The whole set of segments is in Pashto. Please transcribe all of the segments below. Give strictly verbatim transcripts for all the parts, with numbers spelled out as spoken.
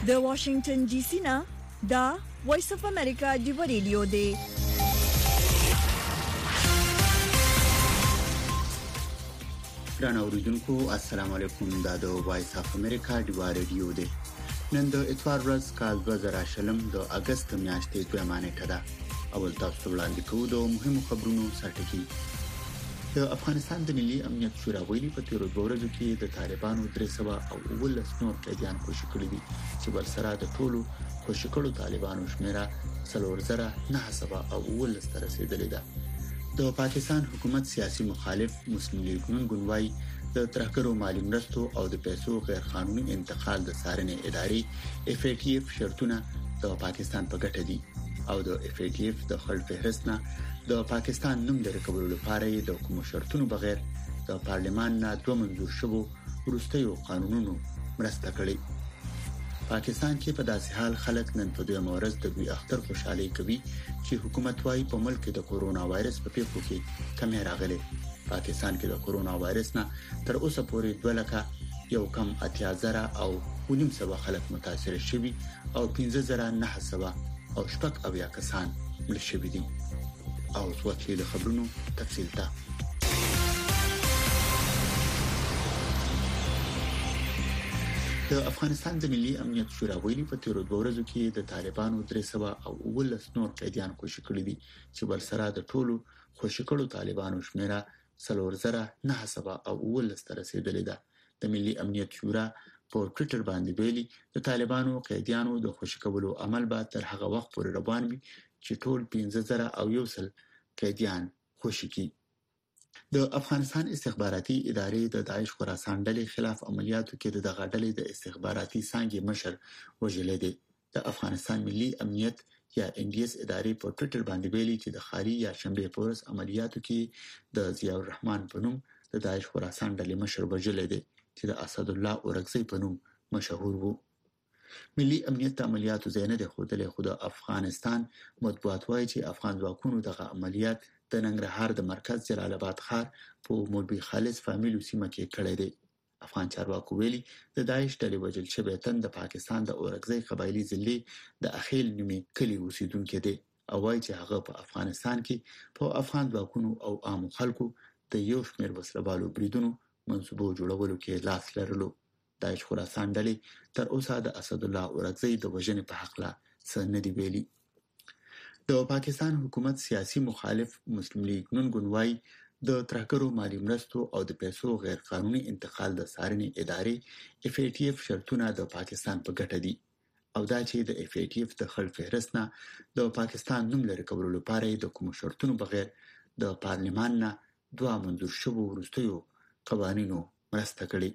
د واشنگټن ډي سي نه دا وایس اف امریکا دی ریډیو دی. ګران اوریدونکو السلام علیکم. دا د وایس اف امریکا دی ریډیو دی. نن د اتوار ورځ کال دوه زره شلم د اگست میاشتې دویمه نیټه ده. اول تاسو وړاندې کوو د مهمو خبرونو سرټکی. د افغانستان د ملي امنیت شورا ویلي په تیرو دوه ورځو کې د طالبانو درې سوه او اوولس نور قیدیان خوشي کړي دي چې ورسره د ټولو خوشي کړو طالبانو شمیره څلور زره نه سوه او اوولس ته رسیدلې ده. د پاکستان حکومت سیاسي مخالف مسلم لیگ نن ګوندوي د ترهګرو مالی مرستو او د پیسو غیر قانوني انتقال د څارنې ادارې اف ای ټی اف شرطونه د پاکستان په ګټه دي او د اف ای ټی اف د خړ فهرست نه د پاکستان نوم لري کولو لپاره د کوم شرطونو بغیر د پارلمان نه دوه منظور شوو وروستیو قانونونو مرسته کړې. پاکستان کې په داسې حال خلک نن په دوه مورز د وی اختر خوشحالي کوي چې حکومت وايي په ملک کې د کورونا وایرس په پیښو کې کمی راغلي. پاکستان کې د کورونا وایرس نه تر اوسه پورې دوه لکه یو کم اتیا زره او ونیم سوه خلک متاثر شوي او پنځه زره نه سوه او شپږ اویا کسان مړه شوي دي. او څوکې د خبرونو تفصیل ته د افغانستان د ملي امنیت شورا ویلي په تیرو دوه ورځو کې د طالبانو درې سوه او اوولس نور قیدیان خوشي کړي دي چې ورسره د ټولو خوشي کړو طالبانو شمیره څلور زره نه سوه او اوولس ته رسیدلې ده. د ملي امنیت شورا په ټوئیټر باندې ویلي د طالبانو قیدیانو د خوشي کولو عمل به تر هغه وخت پورې روان وي چې ټول پنځه زره او یو سل قیدیان خوشي کړي. د افغانستان استخباراتي ادارې د داعش خراسان ډلې خلاف عملیاتو کې د دغه ډلې د استخباراتي څانګې مشر وژلې دي. د افغانستان ملي امنیت یا ان ډي اس ادارې په ټوئیټر باندې ویلي چې د خاري یا شنبه پورس عملیاتو کې د ضیاء الرحمن په نوم د داعش خراسان ډلې مشر وژلې دي چې د اسد الله اورکزی په نوم مشهور وو. ملي امنیت عملیاتو زینه د خوده له خوده افغانستان مطبوعات وايي چې افغان ځواکونو دغه عملیات د ننګرهار د مرکز جلال آباد ښار په مولوي خالص فامیلو سیمه کې کړی دی. افغان چارواکو ویلي د داعش ډلې وژل شوی تن د پاکستان د اورکزی قبایلی ضلع د اخیل نومي کلی اوسیدونکو دی او وايي چې هغه په افغانستان کې په افغان ځواکونو او عام خلکو د یو شمېر وسلوالو بریدونو منصوبو جوړولو کې لاس لرلو. داعش خراسان ډلې تر اوسه د اسد الله اورکزی د وژنې په حق لا څه نه دی ویلي. د پاکستان حکومت سیاسي مخالف مسلم لیگ نن ګوندوي د ترهګرو مالی مرستو او د پیسو غیر قانوني انتقال د څارنې ادارې اف ای ټی اف شرطونه د پاکستان په ګټه دي او دا چې د اف ای ټی اف د خړ فهرست نه د پاکستان نوم لري کولو لپاره د کوم شرطونو بغیر د پارلمان نه دوه منظور شوو وروستیو قوانینو مرسته کړې.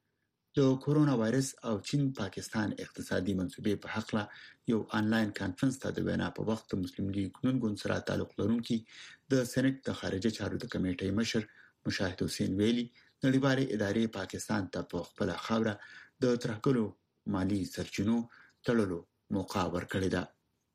د کورونا وایرس او چین پاکستان اقتصادي منصوبې په حق لا یو آنلاین کانفرنس ته د وینا په وخت مسلم لیگ نن ګوند سره تعلق لرونکي د سېنات د خارجه چارو د کمیټې مشر مشاهد حسین ویلي نړیوالې ادارې پاکستان ته په خپل خاوره د ترهګرو مالی سرچینو تړلو موقع ورکړې ده.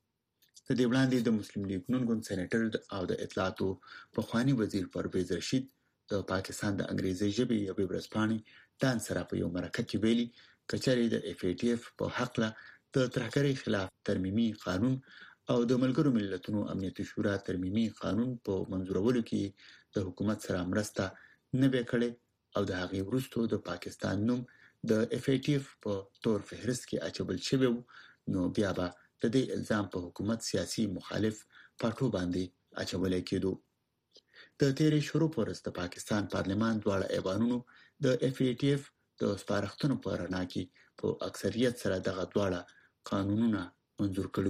د دې وړاندې د مسلم لیگ نن ګوند سېنیټر او د اطلاعاتو پخوانی وزیر پرویز رشید د پاکستان د انګریزي ژبې یوې ورځپاڼې دان سره په یو مرکه کې ویلي کچاري د اف ای ټی اف په حق له د ترهګرۍ خلاف ترمیمي قانون او د ملګرو ملتونو امنیتي شورا ترمیمي قانون په منظورولو کې د حکومت سره مرسته نه وکړي او د هغې وروسته د پاکستان نوم د اف ای ټی اف په تور فهرست کې اچول شوی نو بیا به د دې الزام په حکومت سیاسي مخالف پټو باندې اچول کېدو. د تیرې شروع پورس د پاکستان پارلمان دواړه ایوانونو د اف ای ټی اف د سپارښتنو په رڼا کې په اکثریت سره دغه دواړه قانونونه منظور کړو.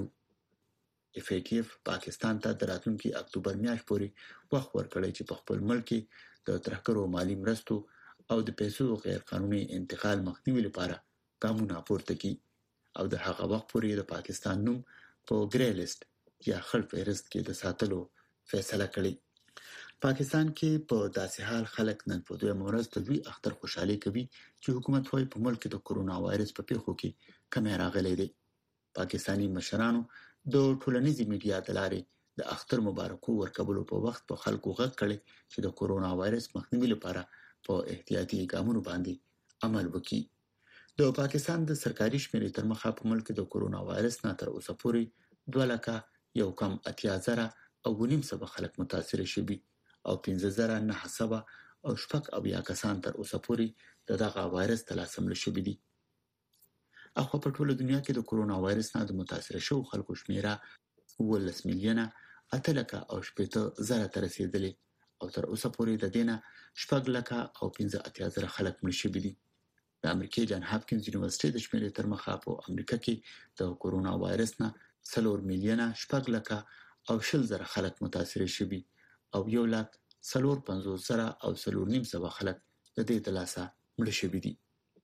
اف ای ټی اف پاکستان ته د راتلونکي اکتوبر میاشت پورې وخت ورکړی چې په خپل ملک کې د ترهګرو مالی مرستو او د پیسو غیر قانوني انتقال مخنیوي لپاره ګامونه پورته کړي او د هغه وخت پورې د پاکستان نوم په ګری لیست یا خړ فهرست کې د ساتلو فیصله کړې. پاکستان کې په داسې حال خلک نن په دوه مورز د وی اختر خوشحالي کوي چې حکومت وايي په ملک کې د کورونا وایرس په پیښو کې کمی راغلی دی. پاکستانی مشرانو د ټولنیزې میډیا د لارې د اختر مبارکو ورکولو په وخت په خلکو غږ کړي چې د کورونا وایرس مخنیوي لپاره په احتیاطي ګامونو باندې عمل وکړي. د پاکستان د سرکاري شمیرې تر مخه په ملک د کورونا وایرس نه تر اوسه پورې دوه لکه یو کم اتیا زره او ونیم سوه خلک متاثر شوي او پنځه زره نه سوه او شپږ اویا کسان تر اوسه پورې د دغه وایرس تلاسم شوي دي. اخو په ټوله دنیا کې د کورونا وایرس نه د متاثر شوو خلکو شمیره اوولس میلیونه اته لکه او شپېته زره ته رسیدلې او تر اوسه پورې د دې نه شپږ لکه او پنځه اتیا زره خلک مړه شوي دي. د امریکای جان هاپکینز یونیورسيټي د شمیرې تر مخه په امریکا کې د کورونا وایرس نه څلور میلیونه شپږ لکه او شل زره خلک متاثر شوي او یو لک څلور پنځوس زره او څلور نیم سوه خلک د دې د لاسه مړه شوي دي.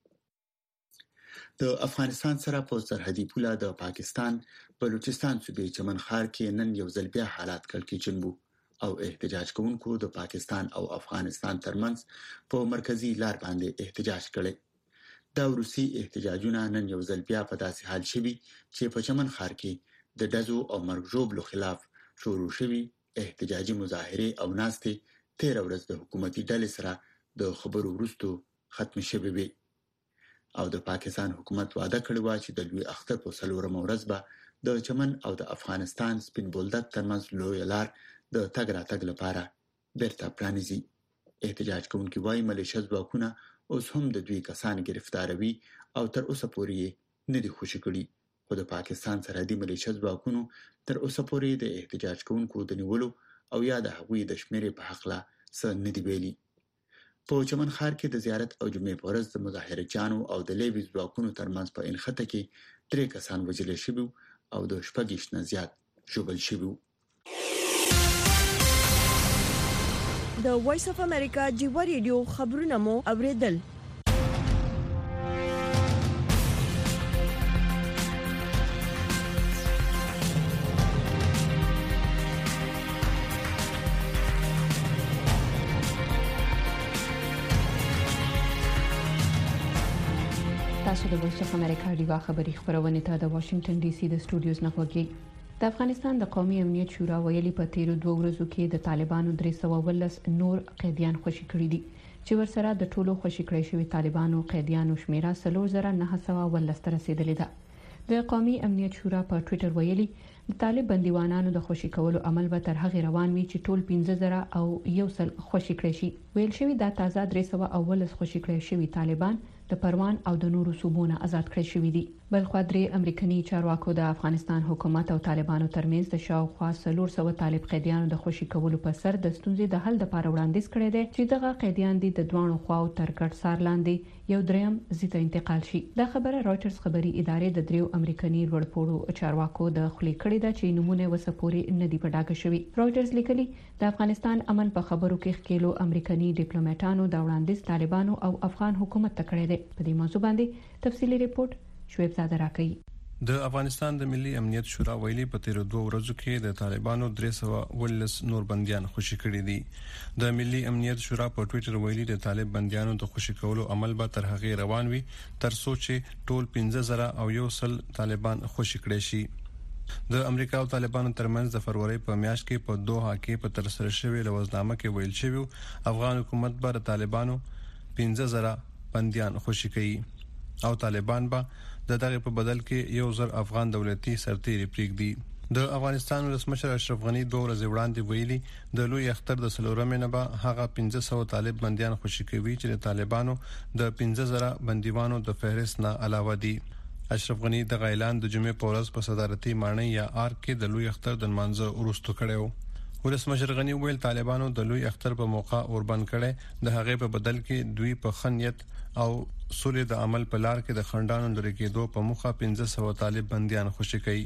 د افغانستان سره په سرحدي پوله د پاکستان بلوچستان صوبې چمن ښار کې نن یو ځل بیا حالات کړکېچن وو او احتجاج کوونکو د پاکستان او افغانستان ترمنځ په مرکزی لار باندې احتجاج کړي. دا وروسي احتجاجونه نن یو ځل بیا په داسې حال شوي چې په چمن ښار کې د ډزو او مرګ ژوبلو خلاف شروع شوي احتجاجي مظاهره او ناستې تیر ورځ د حکومتي ډلې سره د خبرو وروسته ختم شوي وي او د پاکستان حکومت وعده کړې و چې د لوی اختر په څلورمه ورځ به د چمن او د افغانستان سپین بولدک ترمنځ لوی لار د تګ راتګ لپاره بیرته پرانیزي. احتجاج کوونکي وايي ملیشه ځواکونه اوس هم د دوی کسان گرفتاروي او تر اوسه پورې نه دي خوشي کړي خو د پاکستان سرحدي ملیشه ځواکونو تر اوسه پورې د احتجاج کوونکو د نیولو او یا د هغوی د شمیرې په حق لا څه نه دی ویلي. په چمن ښار کې د زیارت او جمعې په ورځ د مظاهرچیانو او د لیوي ځواکونو ترمنځ په انخته کې درې کسان وژل شوي او د شپږ نه زیات ژوبل شوي. د وایس اف امریکا جیو ریډیو خبرونه مو اوریدل. تاسو د وایس اف امریکا ډیوا خبري خبرونه ته د واشنگټن ډي سي د سټوډیوز نه خوږی. د افغانستان د قومي امنیت شورا ویلي په تیر دوه ورځو کې د طالبانو درې سوه ولس نور قیدیان خوشي کړي دي چې ورسره د ټولو خوشي کړي شوی طالبانو قیدیانو شمیره څلور زره نه سوه ولس ته رسیدلې ده. د قومي امنیت شورا په ټوئیټر ویلي د طالب بندیوانانو د خوشي کولو عمل به تر هغه روان وي چې ټول پنځه زره او یو سل خوشي کړي شي. ویل شوی دا تازه درې سوه او ولس خوشي کړي شوی طالبان د پروان او د نورو صوبونو آزاد کړی شوی دي. بل خو درې امریکایي چارواکو د افغانستان حکومت او طالبانو ترمنځ د شاوخوا څلور سوه طالب قیدیانو د خوشي کولو په سر د ستونزې د حل لپاره وړاندیز کړی دی چې دغه قیدیان د دوانو خواو تر ګډ سار لاندې یو دریم ځای انتقال شي. دا خبره رايټرز خبري ادارې د دریو امریکایي لوړپوړو چارواکو د خلی کړی ده چې نمونه وسپوري نه دی پډاګه شوی. رايټرز لیکلي د افغانستان امن په خبرو کې خکېلو امریکایي ډیپلوماټانو د وړاندیز طالبانو او افغان حکومت ته کړی دی. په دې موضوع باندې تفصیلی ریپورت شعیب زاده راکړي. د افغانستان د ملي امنیت شورا ویلي په تیر دوه ورځو کې د طالبانو درې سوه ولس نور بنديان خوشي کړي دي. د ملي امنیت شورا په ټوئیټر ویلي د طالب بنديانو د خوشي کولو عمل به تر هغه روان وي تر څو چې ټول پنځه زره او یو سل طالبان خوشي کړي شي. د امریکا او طالبانو ترمنځ د فروری په میاشت کې په دوحه کې په تر سره شوی لوزنامه کې ویل شوی افغان حکومت به د طالبانو پنځه زره بنديان خوشي کوي او طالبان به د دغه په بدل کې یو زر افغان دولتي سرتیري پریږدي. د افغانستان ولسمشر اشرف غنی دوه ورځې وړاندې ویلي د لوی اختر د څلورمې نه به هغه پنځه سوه طالب بنديان خوشي کوي چې د طالبانو د پنځه زره بندیوانو د فهرست نه علاوه دي. اشرف غنی د اعلان د جمعې په ورځ په صدارتي ماڼۍ یا آر کې د لوی اختر د منځ ورستو کړو. ولسمشر غنی ویل طالبانو د لوی اختر په موقع اوربند کړي د هغه په بدل کې دوی په خنیت او سولې د عمل په لار کې د خندانو لري کېدو په مخه پنځه سوه طالب بنديان خوشي کوي.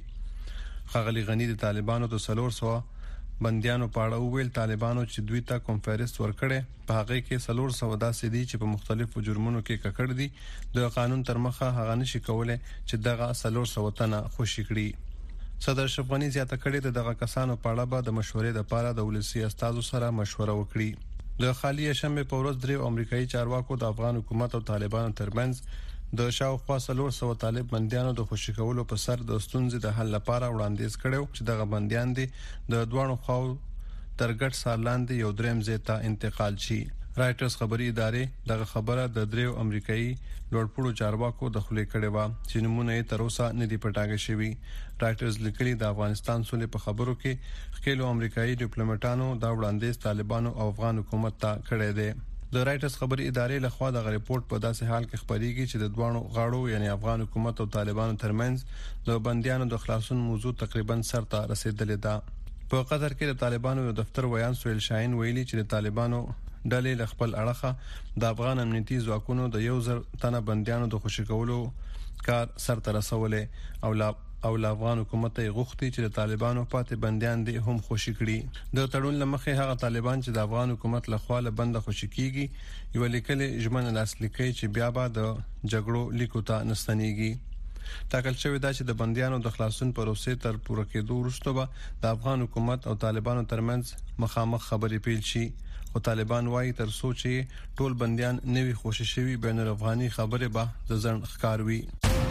خغلی غنی د طالبانو د څلور سوه بنديانو په اړه ویل طالبانو چې دوی ته کنفرنس ورکړي په هغه کې څلور سوه داسې دي چې په مختلفو جرمونو کې ککړ دي. د قانون تر مخه هغه نشي کولای چې دغه څلور سوه تنه خوشي کړي. صدر اشرف غنی زیاته کړې د دغه کسانو په اړه به د مشورې لپاره د ولسی استادو سره مشوره وکړي. د خالی شنبه په ورځ درې امریکایي چارواکو د افغان حکومت او طالبانو ترمنځ د شاوخوا څلور سوه طالب بنديانو د خوشي کولو په سر د ستونزې د حل لپاره وړاندیز کړو چې دغه بنديان دي د دوانو خواو تر ګډ سار لاندې یو دریم ځای ته انتقال شي. رایټرز خبري ادارې دغه خبره د دریو امریکایي لوړپوړو چارواکو د خولې کړې و چې نمونه یې تر اوسه نه دی پټاګه شوی. رایټرز لیکلي د افغانستان سولې په خبرو کې خپل امریکایي ډیپلوماټانو دا وړاندیز طالبانو او افغان حکومت ته کړی دی. د رایټرز خبري ادارې لخوا د ریپورت په داسې حال کې خبريږي چې د دوانو غاړو یعنی افغان حکومت او طالبانو ترمنځ د بنديانو د خلاصون موضوع تقریبا سر ته رسیدلې ده. په قطر کې د طالبانو یو دفتر ویان سویل شاهین ویلي چې د طالبانو ډلې ل خپل اړخه د افغان امنیتي ځواکونو د یو زر تنه بنديانو د خوشی کولو کار سر ته رسولې او لا او افغان حکومت یې غوښتي چې د طالبانو پاتې بنديان دي هم خوشی کړي. د تړون لمخې هغه طالبان چې د افغان حکومت لخوا له بند خوشی کیږي یو لیکلې ژمنه لاسلیکي چې بیا به د جګړو لیکو ته نستنیږي. تاکل شوی دا چې د بنديانو د خلاصون پروسې تر پوره کېدو وروسته به د افغان حکومت او طالبانو ترمنځ مخامخ خبرې پیل شي. خو طالبان وايي تر څو چې ټول بنديان نوي خوشی شوی بین الافغاني خبره به د ځن ښکار وي.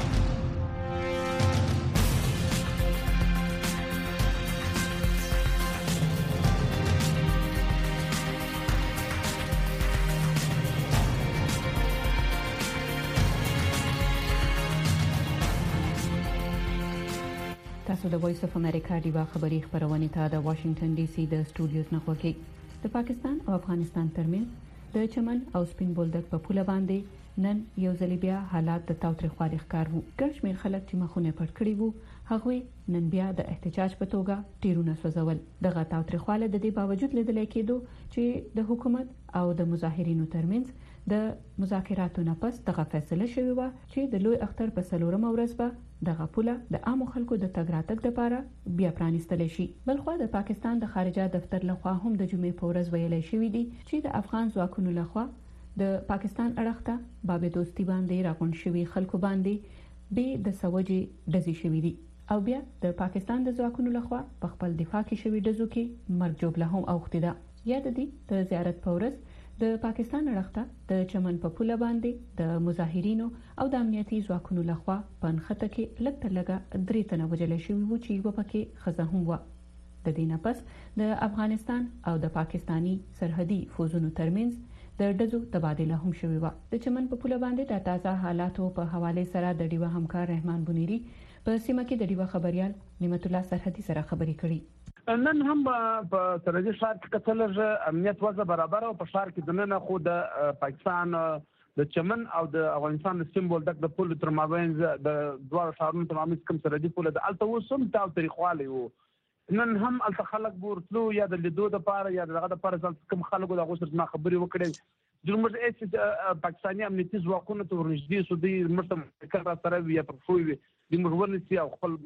تاسو د وایس اف امریکا دیوا خبری خبرونه ته د واشنگټن ډي سي د سټوډیوز نه خوږی. د پاکستان او افغانستان ترمنځ د چمن او سپین بولدک په پوله باندې نن یو ځل بیا حالات د تاوتریخوالي ښکار وو. ګرشمیر خلک چې مخونه پټ کړی وو هغه نن بیا د احتجاج په توګه ټیرونه سوځول. دغه تاوتریخواله د دې باوجود لیدل کېدو چې د حکومت او د مظاهرینو ترمنځ د مذاکراتو نه پس دغه فیصله شوې و چې د لوی اختر په څلورمه ورځ به دغه پوله د عامو خلکو د تګ راتګ لپاره بیا پرانیستل شي. بلخو د پاکستان د خارجه دفتر لخوا هم د جمعې په ورځ ویلي شوې دي چې د افغان ځواکونو لخوا د پاکستان اړخ ته باب دوستی باندې راغون شوی خلکو باندې به د سوجي دزي شوې دي او بیا د پاکستان د ځواکونو لخوا په خپل دفاع کې شوی دزو کې مرګ جوړه هم اوخته ده. یا د دې د زیارت په ورځ د پاکستان اړخ ته د چمن په پوله باندې د مظاهرینو او د امنیتي ځواکونو لخوا په نخته کې لږ تر لږه درې تنه وژل شوي وو چې یو پکې ښځه هم وه. د دې نه پس د افغانستان او د پاکستانی سرحدي فوجونو ترمنځ د ډزو تبادله هم شوې وه. د چمن په پوله باندې د تازه حالاتو په حواله سره د ډیوه همکار رحمان بنيري په سیمه کې د ډیوه خبريال نعمت الله سرحدي سره خبرې کړي. نن هم په سرحدي ښار کې کتل امنیت وضع برابر او په ښار کې د نن خو د پاکستان د چمن او د افغانستان د سیمبول د پول تر مابین د دوه ښارونو تر مابین کوم سرحدي پول د الته وسم تاو تاریخواله وو. نن هم الته خلک ورتلو یا د لیدو د پاره یا دغه د پاره کوم خلکو د غوښتنه ما خبري وکړي. جمهور رئیس پاکستاني امنیتي ځواکونو ته ورنږدې سو د مرتب کړه سره وی په فوی د مخورنسي او خپل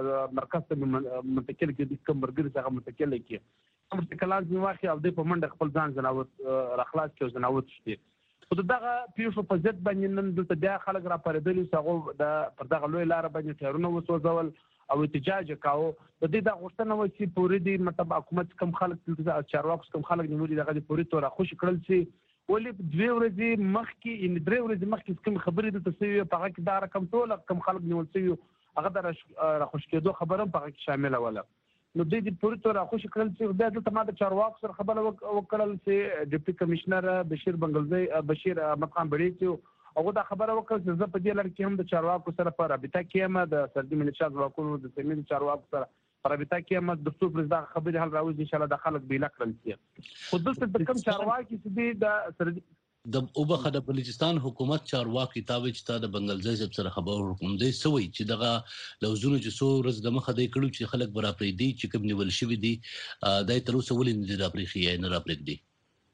مرکز ته منتقل کې د کمبرګر څخه منتقل کی مرتکلات نیواخي او د په منډه خپل ځان زناوت راخلاص کې زناوت شته. خو دغه پیښو په ضد باندې نن دلته بیا خلک را پردلی څنګه د پر دغه لوی لار باندې ټیرونه وسوځول او احتجاج کاوه. د دې د غوښتنه و چې پوری د مطلب حکومت کم خلک د چارواکو کم خلک نیولې دغه پوری تور خوشی کړل چې ولې دوه ورځې مخکې ان درې ورځې مخکې کوم خبرې د تسوی په هغه کې دا رقم ټول کم خلک نیول شوی هغه د راخوش کېدو خبره په هغه کې شامل ولا. نو د دې پوری تور راخوش کړل چې د دلته ما د چارواکو سره خبره وکړل چې ډیپټي کمشنر بشیر بنگلزی بشیر احمد خان بړی او دا خبره وکړه چې زه په دې لړ کې هم د چارواکو سره په رابطه کې یم د سردي ملتیا ځواکونو د سیمې چارواکو سره په رابطه کې یم د څو پرز دا خبره حل راوځي ان شاء الله د خلک بیل کړل شي. خو دلته د کوم چارواکي چې د سردي د اوبخه د بلوچستان حکومت چارواکي تابع چې د بنگلزی سره خبر ورکوم دی سوي چې دغه لوزونه چې سو ورځ د مخه دی کړو چې خلک برا پرې دي چې کوم نیول شوی دي دای تر اوسه ولې نه را پرې نه را پرې دي.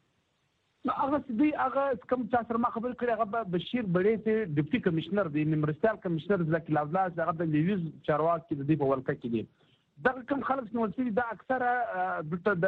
هغه دې هغه کوم چې سره ما خبر کړی هغه بشیر بړی ته ډیپټي کمشنر دی نیمرستال کمشنر ځکه لاولاس هغه د لیوز چارواکي د دې په ولکه کې دي. دا کوم خلک نو چې دا اکثره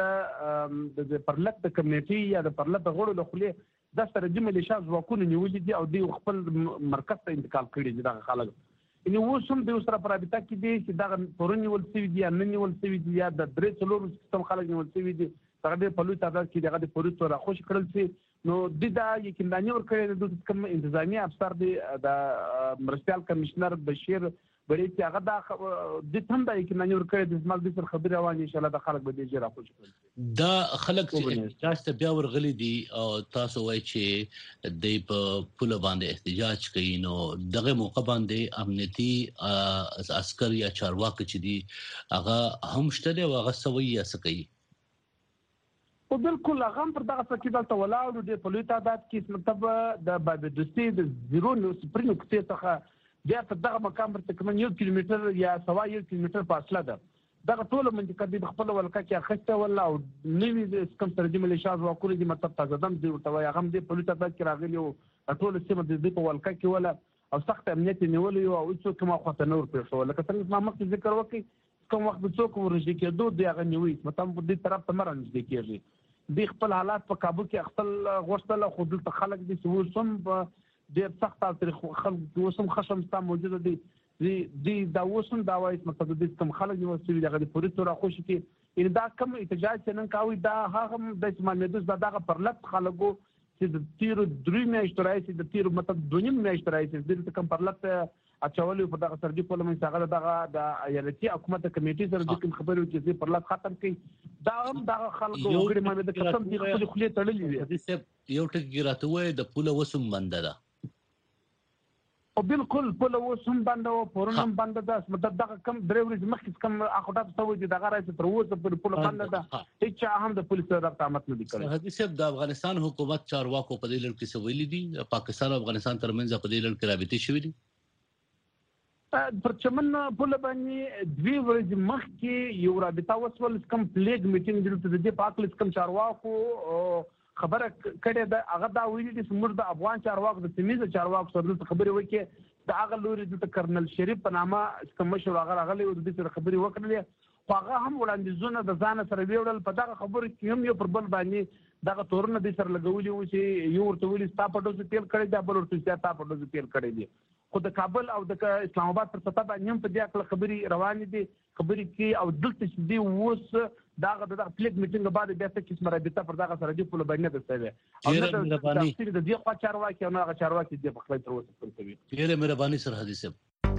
د د پرلط د کمیټي یا د پرلط غړو له خلې د سره د ملیشیا ځواکونو نیولې دي او د خپل مرکز ته انتقال کړي دي. دا خلک نو وسم د سره په رابطه کې دي چې دا پرونی نیول شوی دي یا نه نیول شوی دي یا د درې څلور سیستم خلک نیول شوی دي هغه په لوی تعداد کې دغه د پولیس سره خوش کړل چې نو د دا یقیني ور کړی د کوم انتظامی افسر دی د مرستيال کمشنر بشیر بلې چې هغه دا د تم د اکمنور کړي د اسمال د سر خبري روان ان شاء الله د خلک به دې جره خوش کړي دا خلک چې احتجاج ته بیا ورغلي دي او تاسو وایي چې د په پوله باندې احتجاج کوي نو دغه موقع باندې امنیتي عسكر یا چارواکي چې دي هغه هم شته او هغه سوي یا سکي او بالکل هغه پر دغه څه دلته ولاړو د پولیس تعداد کې مطلب د بابدستي د زیرو نو سپرینو کې څخه بیا په دغه مقام پر تقریبا یو کیلومتر یا سوا یو کیلومتر فاصله ده دغه ټول منطقه د خپل ولکه کې اخته ولا او نوې کم ترجمه لشاز وکړي د مطلب تازه دم دی ورته هغه هم د پولیس تعداد کې راغلي او ټول سیمه د دې په ولکه کې ولا او سخت امنیت نیولې او څو کومه خاطر نور پېښو لکه څنګه ما مخکې ذکر وکړي کوم وخت څوک ورشي کېدو د هغه نیوي مطلب په دې طرف ته مرنځ دي کېږي د خپل حالات په کابو کې خپل غوښتل خو د خلک د سوسم ډېر سخت تاریخ خلک وسم خشم ستا موجوده دي د د وسم دا وایي مطلب د کوم خلک یو څه دغه د پولیسو را خوشي کې ان دا کوم احتجاج څنګه کوي دا هغه د اسمانیدوس دا دغه پرلط خلکو چې د تیر درې میاشتې راځي د تیر مطلب دونیم میاشتې راځي د کوم پرلط اچولې په دغه سرجی په لمن څنګه دغه د ایالتي حکومت کمیټې سره د کوم خبرو چې پرلط ختم کړي دا هم دغه خلکو وګړي باندې د قسم دي خپل خلې تړلې وي یو ټکی راته وای د پوله وسم بنده ده او بالکل پوله وسم بنده او پرونم بنده ده مطلب دغه کم درې ورځې مخکې کم اخوټه ته دي دغه راځي تر اوسه پر پوله بنده ده هیڅ هم د پولیسو رابطه مت نه دي کړی حدیث د افغانستان حکومت چارواکو په دې لړ کې سویلي دي پاکستان او افغانستان ترمنځ په دې لړ کې رابطې شوې دي پر چمن پوله باندې دوی ورځې مخکې یو رابطه وسول کم پلیګ میټینګ د دې پاکستان کم چارواکو خبره کړې ده هغه دا ویلي چې موږ د افغان چارواکو د سیمې چارواکو سره خبرې وکړي د هغه لوري د کرنل شریف په نامه کوم مشر هغه راغلی او د دې سره خبرې وکړلې خو هغه هم وړاندیزونه د ځان سره ویوړل په دغه خبرو کې هم یو پر بل باندې دغه تورونه د سره لګولي و چې یو ورته ویلي ستا په ډوز تیل کړی دی بل ورته ستا په ډوز تیل کړی دی خو د کابل او د اسلام آباد پر سطح باندې هم په دې اړه خبرې روانې دي خبرې کې او دلته چې دی اوس داغه د پلیګ میټینګ بعد بیا څه قسم رابطه پر دغه سره دی په باندې ده څه او نه د تفصیل د دې خوا چارواکي او نه هغه چارواکي دی په خپل تر اوسه کوي ډیره مهرباني سره حدیث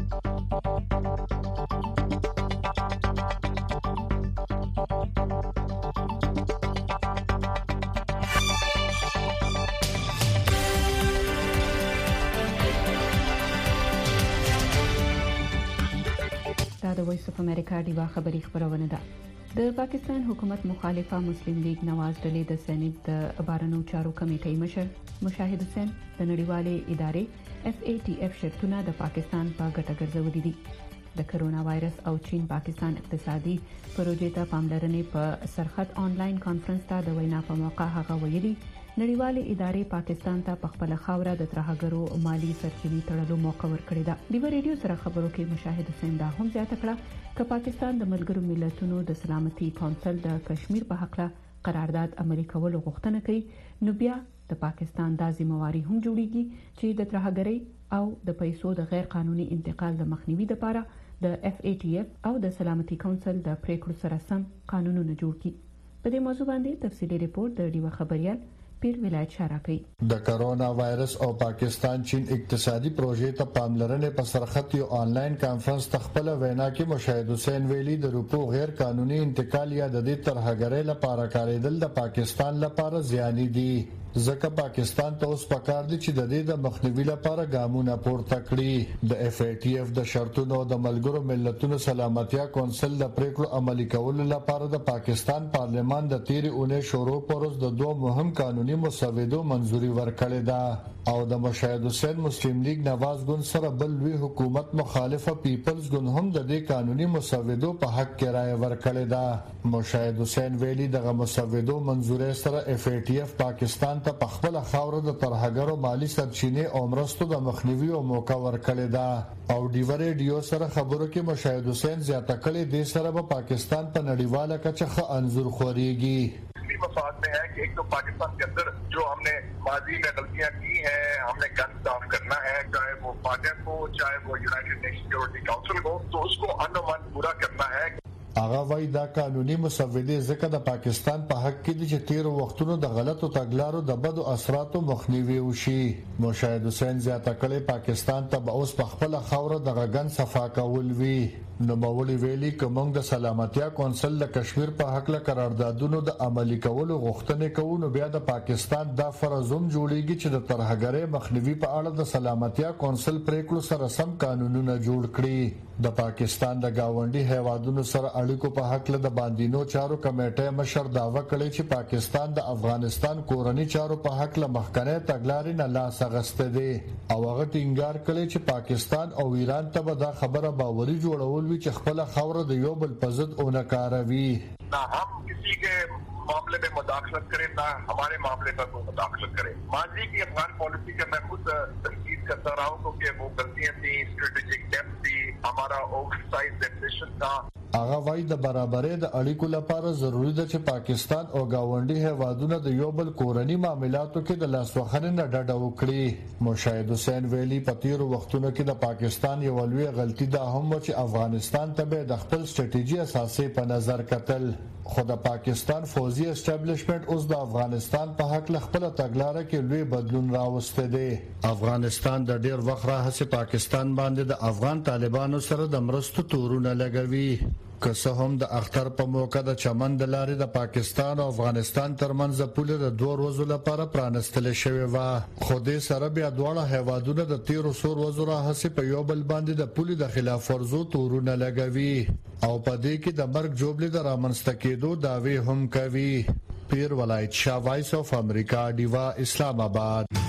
د وایس اف امریکا دیوا خبری خبرونه ده د پاکستان حکومت مخالفه مسلم لیگ نواز ډلې د سېنات د بارنو چارو کمیټې مشر مشاهد حسین د نړیوالې ادارې اف ای ټي اف شرطونه د پاکستان په ګټه ګرځولې دي د کرونا وایرس او چین پاکستان اقتصادي پروژې ته پاملرنې په سرخط آنلاین کانفرنس ته د وینا په موقع هغه ویلي نړیوالې ادارې پاکستان ته په خپل خاوره د ترهګرو مالی سرچینې تړلو موقع ورکړی ده د ریډیو سره خبرو کې مشاهد حسین دا هم زیاته کړه چې پاکستان د ملګرو ملتونو د سلامتي کونسل د کشمیر په حق له قرارداد عملي کولو غوښتنه کوي نو بیا د پاکستان د ذمہواری هم جوړیږي چې د ترهګرۍ او د پیسو د غیر قانوني انتقال د مخنیوي لپاره د اف ای ټي اف او د سلامتي کونسل د پریکړو سره سم قانونونه جوړ کړي په دې موضوع باندې تفصیلي ریپورت د ډیوا خبريال پیر ولایت شارکي د کرونا وایرس او پاکستان چین اقتصادي پروژې ته پاملرنې په سرخط یو آنلاین کانفرنس تخپل وینا کې مشاهد حسین ویلي د روپو غیر قانوني انتقال یا د دې ترهګرۍ لپاره کارېدل د پاکستان لپاره زیاني دي ځکه پاکستان ته اوس پکار دي چې د دې د مخنیوي لپاره ګامونه پورته کړي د اف ای ټي اف د شرطونو د ملګرو ملتونو سلامتیا کونسل د پریکړو عملي کولو لپاره د پاکستان پارلمان د تیرې اونۍ شروع پروز د دوه مهم قانوني مسودو منځوري ورکړې ده او د مشاهد حسین مسلم لیگ نواز ګوند سره بل وی حکومت مخالفه پیپلز ګوند هم د دې قانوني مسودو په حق کې رائے ورکړې ده مشاهد حسین ویلي دغه مسودو منځوري سره اف ای ټي اف پاکستان ته په خپل خاور د ترهګرو مالی سرچینې او مرستو د مخنیوي او موقع ورکړې ده او ډیو ریډیو سره خبرو کې مشاهد حسین زیاته کړي د سره په پاکستان په نړیواله کچه ښه انزور خوريږي मफाद में है कि एक तो पाकिस्तान के अंदर जो हमने माजी में गलतियां की हैं हमने गन साफ करना है चाहे वो पार्टियां को चाहे वो यूनाइटेड नेशन सिक्योरिटी काउंसिल को तो उसको अनुमान पूरा करना है هغه وایي دا قانوني مسودې ځکه د پاکستان په حق کې دي چې تیر وختونو د غلطو تګلارو د بدو اثراتو مخنیوي وشي. مشاهد حسین زیاته کړي پاکستان ته به اوس په خپل خوره د غګن صفا کول وی. نو مولوی ویلي کومنګ د سلامتیا کونسل د کشمیر په حق له قراردادونو د عملي کولو غوښتنې کوي نو بیا د پاکستان دا فرضوم جوړیږي چې د ترهګرۍ مخنیوي په اړه د سلامتیا کونسل پریکړو سره سم قانونونه جوړ کړي. د پاکستان د گاونډي هیوادونو سره اړیکو په حق له د باندینو چارو کمیټې مشر داوا کړی چې پاکستان د افغانستان کورنی چارو په حق له مخکنه تګلارې نه لاس اغسته دي او هغه ټینګار کړی چې پاکستان او ایران ته به دا خبره باوري جوړول وي چې خپل خوره د یو بل په ضد اونکاروي. ना हम किसी के मामले में मुदाखलत करें ना हमारे मामले पर कोई मुदाखलत करे. माजी की अफगान पॉलिसी का मैं खुद तनकीद करता रहा हूँ क्योंकि वो गलतियां थी, स्ट्रेटेजिक डेप्थ थी, हमारा ओवरसाइज एम्बिशन था. هغه وایي د برابرۍ د اړیکو لپاره ضروری ده چې پاکستان او گاونډي هیوادونه د یو بل کورنی معاملاتو کې د لاسوهنې نه ډډه وکړي. مشاهد حسین ویلي په تیرو وختونو کې د پاکستان یو لوی غلطي دا هم و چې افغانستان ته به د خپل سټریټیجي اساسي په نظر کتل. خو د پاکستان فوزي اسټابلیشمنت اوس د افغانستان په حق له خپل تګلارې کې لوی بدلون راوسته دی. افغانستان د ډیر وخت راهیسې پاکستان باندې د افغان طالبانو سره د مرستو تورونه لګوي. که څه هم د اختر په موقع د چمن د لارې د پاکستان او افغانستان ترمنځ پوله د دوه ورځو لپاره پرانستل شوې و خو دې سره بیا دواړه هیوادونه د تیرو څو ورځو راهیسې په یو بل باندې د پولې د خلاف ورزو تورونه لګوي او په دې کې د مرګ جوړې د رامنځته کېدو دعوی هم کوي. پیر ولایت شاه وایس اف امریکا دیوا اسلام آباد.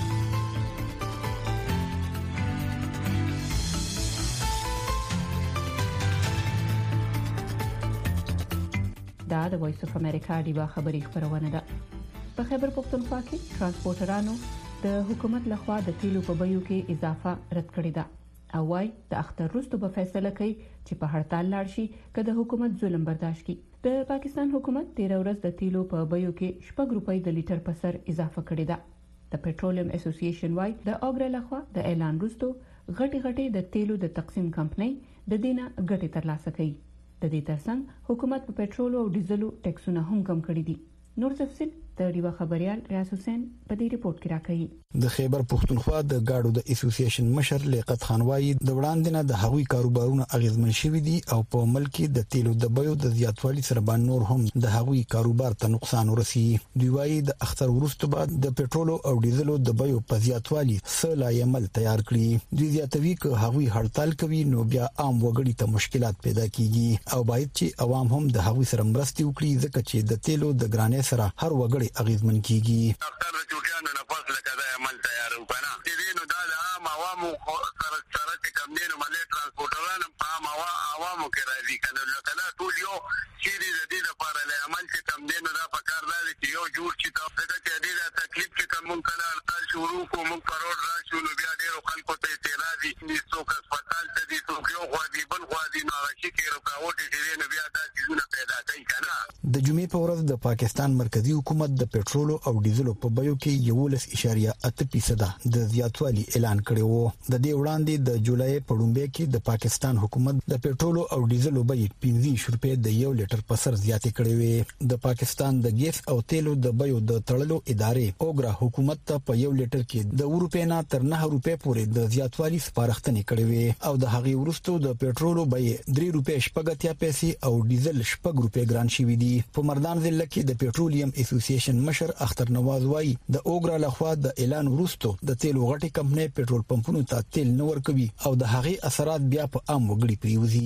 دا د وایس اف امریکا دیوا خبری خبرونه ده. په خیبر پختونخوا کې ترانسپورټرانو د حکومت لخوا د تیلو په بیو کې اضافه رد کړې ده او وايي د اختر وروسته به فیصله کوي چې په هړتال لاړ شي که د حکومت ظلم برداشت کړي. د پاکستان حکومت تیر ورځ د تیلو په بیو کې شپږ روپۍ د لیټر په سر اضافه کړې ده. د پټرولیم اسوسییشن وايي د اوګرا لخوا د اعلان وروسته غټي غټي د تیلو د تقسیم کمپنۍ د دینه ګټه ترلاسه کوي. د دې ترڅنګ حکومت په پټرول او ډیزلو ټیکسونه هم کم کړی دي. نور تفصیل د ډیوا خبريال ریاض حسین په دې ریپورت کې راکړي. د خیبر پختونخوا د گاډو د اسوسییشن مشر لیاقت خان وايي د وړاندې نه د هغوی کاروبارونه اغیزمن شوي دي او په ملک کې د تیلو د بیو د زیاتوالي سره باندې نور هم د هغوی کاروبار ته نقصان ورسي. دوی وايي د اختر وروسته بعد د پټرول او ډیزلو د بیو په زیاتوالي سلا عمل تیار کړي. دوی زیاتوي چې هغوی هړتال کوي نو بیا عام وګړي ته مشکلات پیدا کیږي او باید چې عوام هم د هغوی سره مرسته وکړي ځکه چې د تیلو د ګرانۍ سره هر وګړي اغیزمن کیږي. اختر د چوکیانو نه فصل کده عمل تیار وکنه دې نو دا د عام عوامو سره سره کم دي نو ملي ترانسپورټران په عام عوامو کې راځي کنه لکه ټول یو چې دې دې لپاره له عمل چې کم دي نو دا په کار دی چې یو جوړ چې تاسو ته دې د تکلیف چې کوم کله هړتال شروع کوم پرور راشو نو بیا ډیرو خلکو ته اعتراضي چې څوک هسپتال ته دي څوک یو خو دي بل خو دي نو هغه کې رکاوټ دې نو بیا دا څه پیدا کوي کنه. د جمعې په ورځ د پاکستان مرکزی حکومت د پټرول او ډیزلو په بیو کې یو لس اشاریه اته فیصد د زیاتوالي اعلان کړی وو. د دې وړاندې د جولای په لومړۍ کې د پاکستان حکومت د پټرول او ډیزلو بیې پنځه روپۍ د یو لیټر په سر زیاتې کړې وې. د پاکستان د ګیس او تیلو د بیو د تړلو ادارې اوګرا حکومت ته په یو لیټر کې د روپۍ نه تر نه روپۍ پورې د زیاتوالي سپارښتنې کړې وې او د هغې وروسته د پټرول بیې درې روپۍ شپږ اتیا پیسې او ډیزل شپږ روپۍ ګران شوي دي. په مردان ضلع کې د پټرولیم اسوسییشن مشر اختر نواز وايي د اوګرا لخوا د اعلان وروسته د تیلو غټي کمپنۍ پټرول پمپونو ته تیل نه ورکوي او د هغې اثرات بیا په عام وګړي پریوزي.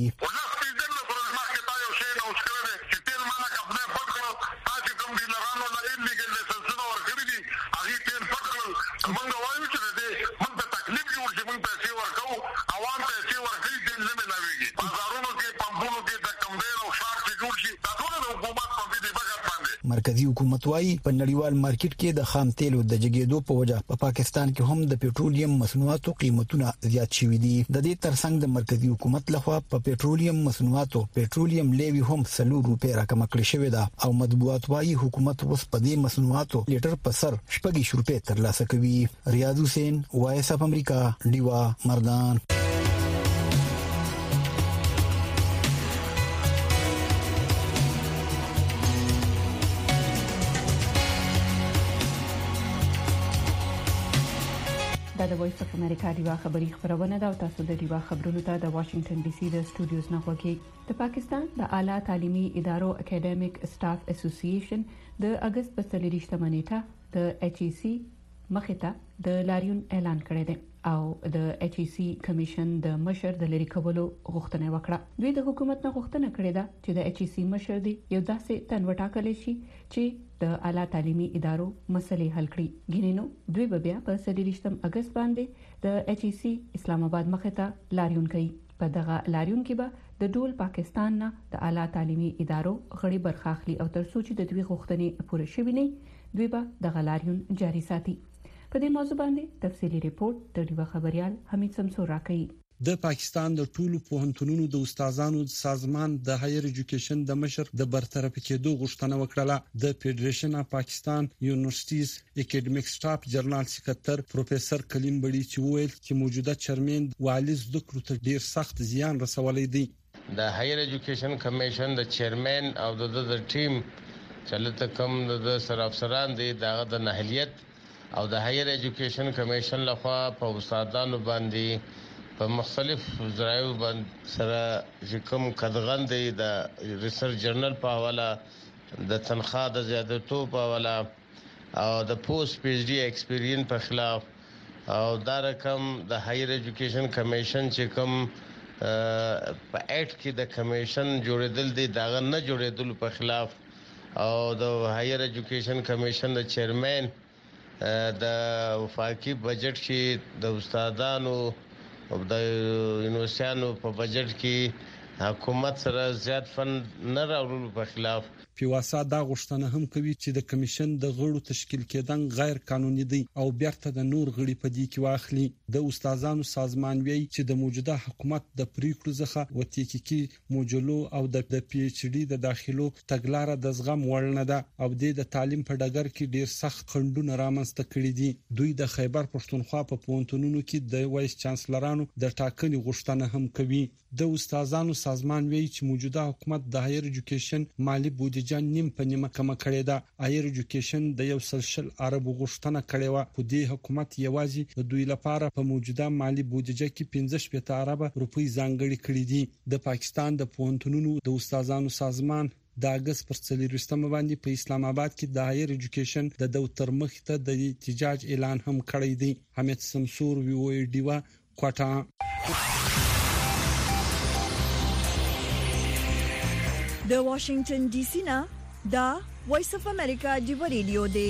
مرکزی حکومت وايي په نړیوال مارکیټ کې د خام تیلو د جګېدو په وجه په پا پاکستان کې هم د پټرولیم مصنوعاتو قیمتونه زیات شوي دي. د دې ترڅنګ د مرکزی حکومت لخوا په پټرولیم مصنوعاتو پټرولیم لیوی هم څلور روپۍ راکمه کړې شوې ده او مطبوعات وايي حکومت اوس په دې مصنوعاتو لیټر په سر شپږ روپۍ ترلاسه کوي. ریاض حسین وایس اف امریکا دیوا مردان. دا د وایس اف امریکا ریوا خبری خبرونه دا تاسو د ریوا خبرونو ته د واشنگټن ډي سي د سټوډیوز نه غوږی د پاکستان د اعلی تعلیمي ادارو اکیډمیک سټاف اسوسییشن د اگست په څلورشتمه نیټه د ایچ ای سی مخته د لاریون اعلان کړی دی او د ایچ ای سی کمیشن د مشر د لری کولو غوښتنه وکړه. دوی د حکومت نه غوښتنه کړې ده چې د ایچ ای سی مشر دی یو داسې تن وټاکل شي چې د اعلی تعلیمي ادارو مسلې حل کړي. ګینینو دوی به بیا په څلورشتم اگست باندې د ایچ ای سی اسلام آباد مخته لاریون کوي. په دغه لاریون کې به د ټول پاکستان نه د اعلی تعلیمي ادارو غړي برخه اخلي او تر څو چې د دوی غوښتنې پوره شوي نه دوی به دغه لاریون جاري ساتي. په دې موضوع باندې تفصیلی ریپورت د ریوا خبريال حمید سمسور راکړي. د پاکستان د ټولو پوهنتونونو د استادانو سازمان د هایر ایجوکیشن د مشر د برطرف کېدو غوښتنه وکړه. د فدریشن اف پاکستان یونیورسيټیز اکیډمیک سټاف جنرال سکرټر پروفیسور کلیم بړي چې وویل چې موجوده چیرمن والي زده کړو ته ډیر سخت زیان رسولای دی. د هایر ایجوکیشن کمیشن د چیرمن او د د ټیم چلته کم د سر افسران دي دغه د نهلیت او د هایر ایجوکیشن کمیشن لخوا په استادانو باندې په مختلف ذرایعو باندې سره کوم قدغن دی د ریسرچ جرنل په حواله د تنخواه د زیاتېدو په حواله او د پوسټ پی ایچ ډي ایکسپیرینس په خلاف او دا رقم د هایر ایجوکیشن کمیشن چې کوم په اکټ کې د کمیشن جوړېدل دي داغه نه جوړېدل په خلاف او د هایر ایجوکیشن کمیشن د چیرمن د وفاقي بجټ کې د استادانو او د یونیورسيانو په بجټ کې حکومت سره زیات فند نه راوړلو په خلاف پیواسا دا غوښتنه هم کوي چې د کمیشن د غړو تشکیل کېدن غیر قانوني دی او بیرته د نور غړي په دې کې واخلي. د استادانو سازمان وی چې د موجوده حکومت د پریکړو څخه وتیکي موجلو او د پی ایچ ډي د داخلو تګلارې د زغم وړ نه ده او د تعلیم په ډګر کې ډیر سخت خنډونه رامنځته کړي دي. دوی د خیبر پښتونخوا په پوهنتونونو کې د وایس چانسلرانو د ټاکنې غوښتنه هم کوي. د استادانو سازمان وی چې موجوده حکومت د هایر ایجوکیشن مالی بودیجه نیم په نیمه کم کړی ده. هایر ایجوکیشن د یو سلشل عربو غوښتنه کړې و خو د حکومت یوازې د دوی لپاره په موجوده مالی بودیجه کې پنځه شپږ ارب روپۍ ځانګړي کړې دي. د پاکستان د پوهنتونونو د استادانو سازمان د اگست پر څلورشتمه باندې په اسلام آباد کې د هایر ایجوکیشن د دفتر مخ ته د احتجاج اعلان هم کړی دی. حمید سمسور وی او ډیوا کوټا. د واشنگټن ډي سي نه دا وایس اف امریکا دی ریډیو دی.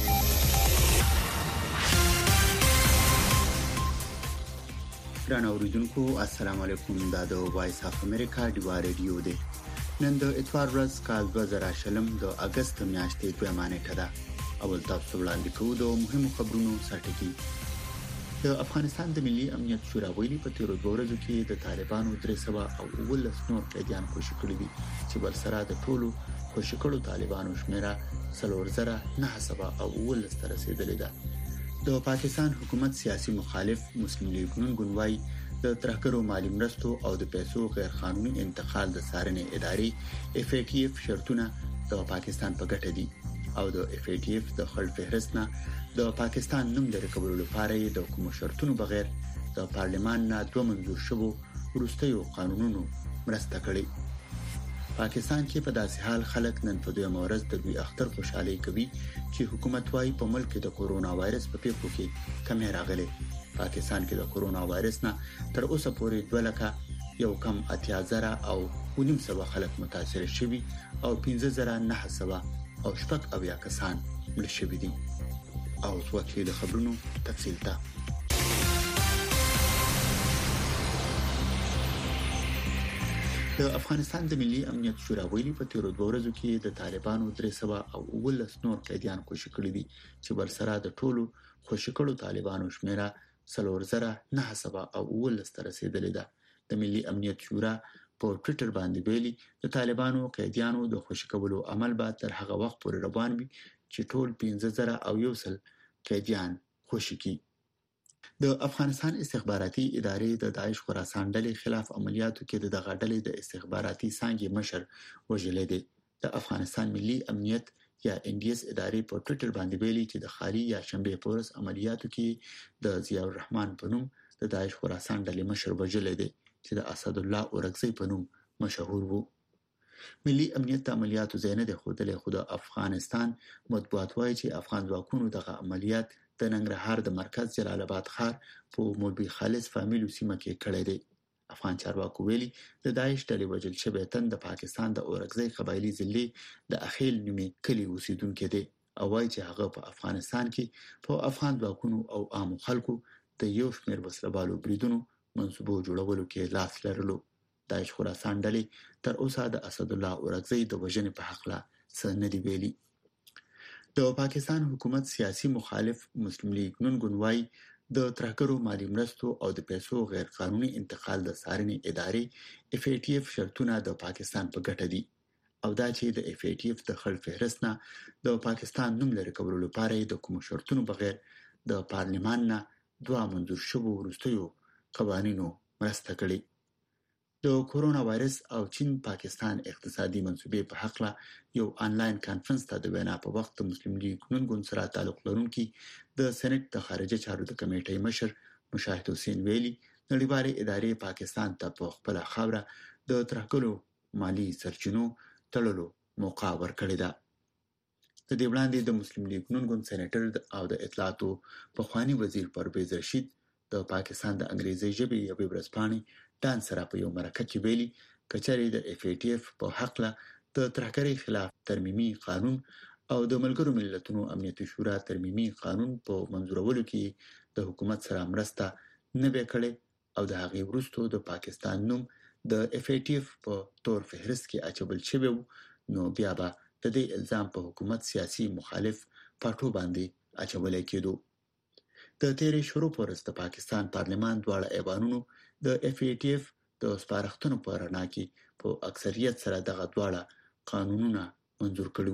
ګران اوریدونکو السلام علیکم. دا د وایس اف امریکا دی ریډیو دی. نن د اتوار ورځ کال دوه زره شلم د اگست میاشتې دویمه نیټه ده. اول تاسو وړاندې کوو د مهمو خبرونو سرټکی. د افغانستان د ملي امنیت شورا ویلي په تیرو دوه ورځو کې د طالبانو درې سوه او ولس نور قیدیان خوشي کړي دي چې ورسره د ټولو خوشي کړو طالبانو شمیره څلور زره نه سوه او ولس ته رسیدلې ده. د پاکستان حکومت سیاسي مخالف مسلم لیگ نون ګوندوای د ترهګرو مالی مرستو او د پیسو غیر قانوني انتقال د څارنې ادارې اف ای ټي اف شرطونه د پاکستان په ګټه دي او د اف ای ټي اف د خړ فهرست نه د پاکستان نوم لري کولو لپاره د کوم شرطونو بغیر د پارلمان نه دوه منظور شوو وروستیو قانونونو مرسته کړې. پاکستان کې په داسې حال خلک نن په دوه مورز د دوی اختر خوشحالي کوي چې حکومت وايي په ملک د کورونا وایرس په پیښو کې کمی راغلي. پاکستان کې د کورونا وایرس نه تر اوسه پورې دوه لکه یو کم اتیا زره او ونیم سوه خلک متاثر شوي او پنځه زره نه سوه او شپږ اویا کسان مړه شوي دي. او وکیل د خبرونو تفصیل ته د افغانستان د ملي امنیت شورا ویلي په تیرو دوه ورځو کې د طالبانو درې سوه او ولس نور قیدیان خوشي کړي دي چې ورسره د ټولو خوشي کړو طالبانو شمیره څلور زره نه سوه او ولس ته رسیدلې ده. د ملي امنیت شورا په ټوئیټر باندې ویلي د طالبانو قیدیانو د خوشي کولو عمل به تر هغه وخت پورې روان وي چې ټول پنځه زره او یو سل قیدیان خوشي کی. د افغانستان استخباراتي ادارې د داعش خراسان ډلې خلاف عملیاتو کې د دغه ډلې د استخباراتي څانګې مشر وژل دي. د افغانستان ملي امنیت یا ان ډي اس ادارې په ټوئیټر باندې ویلي چې د خاري یا شنبه پورس عملیاتو کې د ضیاء الرحمن په نوم د داعش خراسان ډلې مشر وژل دي چې د اسد الله اورکزی په نوم مشهور وو. ملي امنیت عملیاتو زینه د خودلې خود افغانستان مطبوعات وایي چې افغان ځواکونو دغه عملیات د ننګرهار د مرکز جلال آباد ښار په مولوي خالص فامیلو سیمه کې کړی دی. افغان چارواکو ویلي د داعش ډلې وژل شوی تن د پاکستان د اورکزی قبایلی ضلع د اخیل نومي کلی اوسیدونکو دی او وایي چې هغه په افغانستان کې په افغان ځواکونو او عام خلکو د یو شمېر وسلوالو بریدونو منصوبو جوړولو کې لاس لرلو. داعش خراسان ډلې تر اوسه د اسد الله اورکزی د وژنې په حق لا څه نه دی ویلي. د پاکستان حکومت سیاسي مخالف مسلم لیگ نون ګوند د ترهګرو مالی مرستو او د پیسو غیر قانوني انتقال د څارنې ادارې اف ای ټی اف شرطونه د پاکستان په ګټه دي او دا چې د اف ای ټی اف د خړ فهرست نه د پاکستان نوم لري کولو لپاره د کوم شرطونو بغیر د پارلمان نه دوه منظور شوو وروستیو قوانینو مرسته کړې. د کورونا وایرس او چین پاکستان اقتصادي منصوبې په حق لا یو آنلاین کانفرنس ته د وینا په وخت مسلم لیگ نون ګوند سره تعلق لرونکي د سېنات د خارجه چارو د کمیټې مشر مشاهد حسین ویلي نړیوالې ادارې پاکستان ته په خپل خاوره د ترهګرو مالی سرچینو تړلو موقع ورکړې ده. د دې وړاندې د مسلم لیگ نون ګوند سېنیټر او د اطلاعاتو پخوانی وزیر پرویز رشید د پاکستان د انګریزي ژبې یوې ورځپاڼې ډان سره په یو مرکه کې ویلي کچاري د اف ای ټی اف په حق له د ترهګرۍ خلاف ترمیمي قانون او د ملګرو ملتونو امنیتي شورا ترمیمي قانون په منظورولو کې د حکومت سره مرسته نه وکړي او د هغې وروسته د پاکستان نوم د اف ای ټی اف په تور فهرست کې اچول شوی نو بیا به د دې الزام په حکومت سیاسي مخالف پټو باندې اچولای کېدو. د تیرې شروع پورس د پاکستان پارلمان دواړه ایوانونو د اف ای ټی اف د سپارښتنو په رڼا کې په اکثریت سره دغه دواړه قانونونه منظور کړو.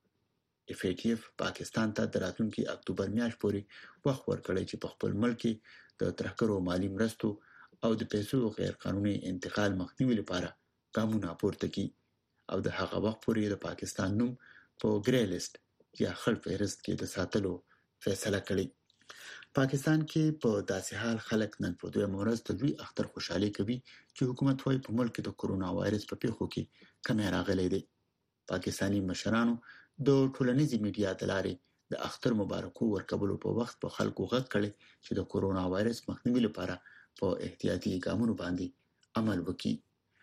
اف ای ټی اف پاکستان ته د راتلونکي اکتوبر میاشت پورې وخت ورکړی چې په خپل ملک کې د ترهګرو مالی مرستو او د پیسو غیر قانوني انتقال مخنیوي لپاره ګامونه پورته کړي او د هغه وخت پورې د پاکستان نوم په ګری لیست یا خړ فهرست کې د ساتلو فیصله کړې. پاکستان کې په داسې حال خلک نن په دوه مورز د لوی اختر خوشحالي کوي چې حکومت وايي په ملک د کورونا وایرس په پیښو کې کمی راغلی دی. پاکستانی مشرانو د ټولنیزې میډیا د لارې د اختر مبارکو ورکولو په وخت په خلکو غږ کړي چې د کورونا وایرس مخنیوي لپاره په احتیاطي ګامونو باندې عمل وکړي.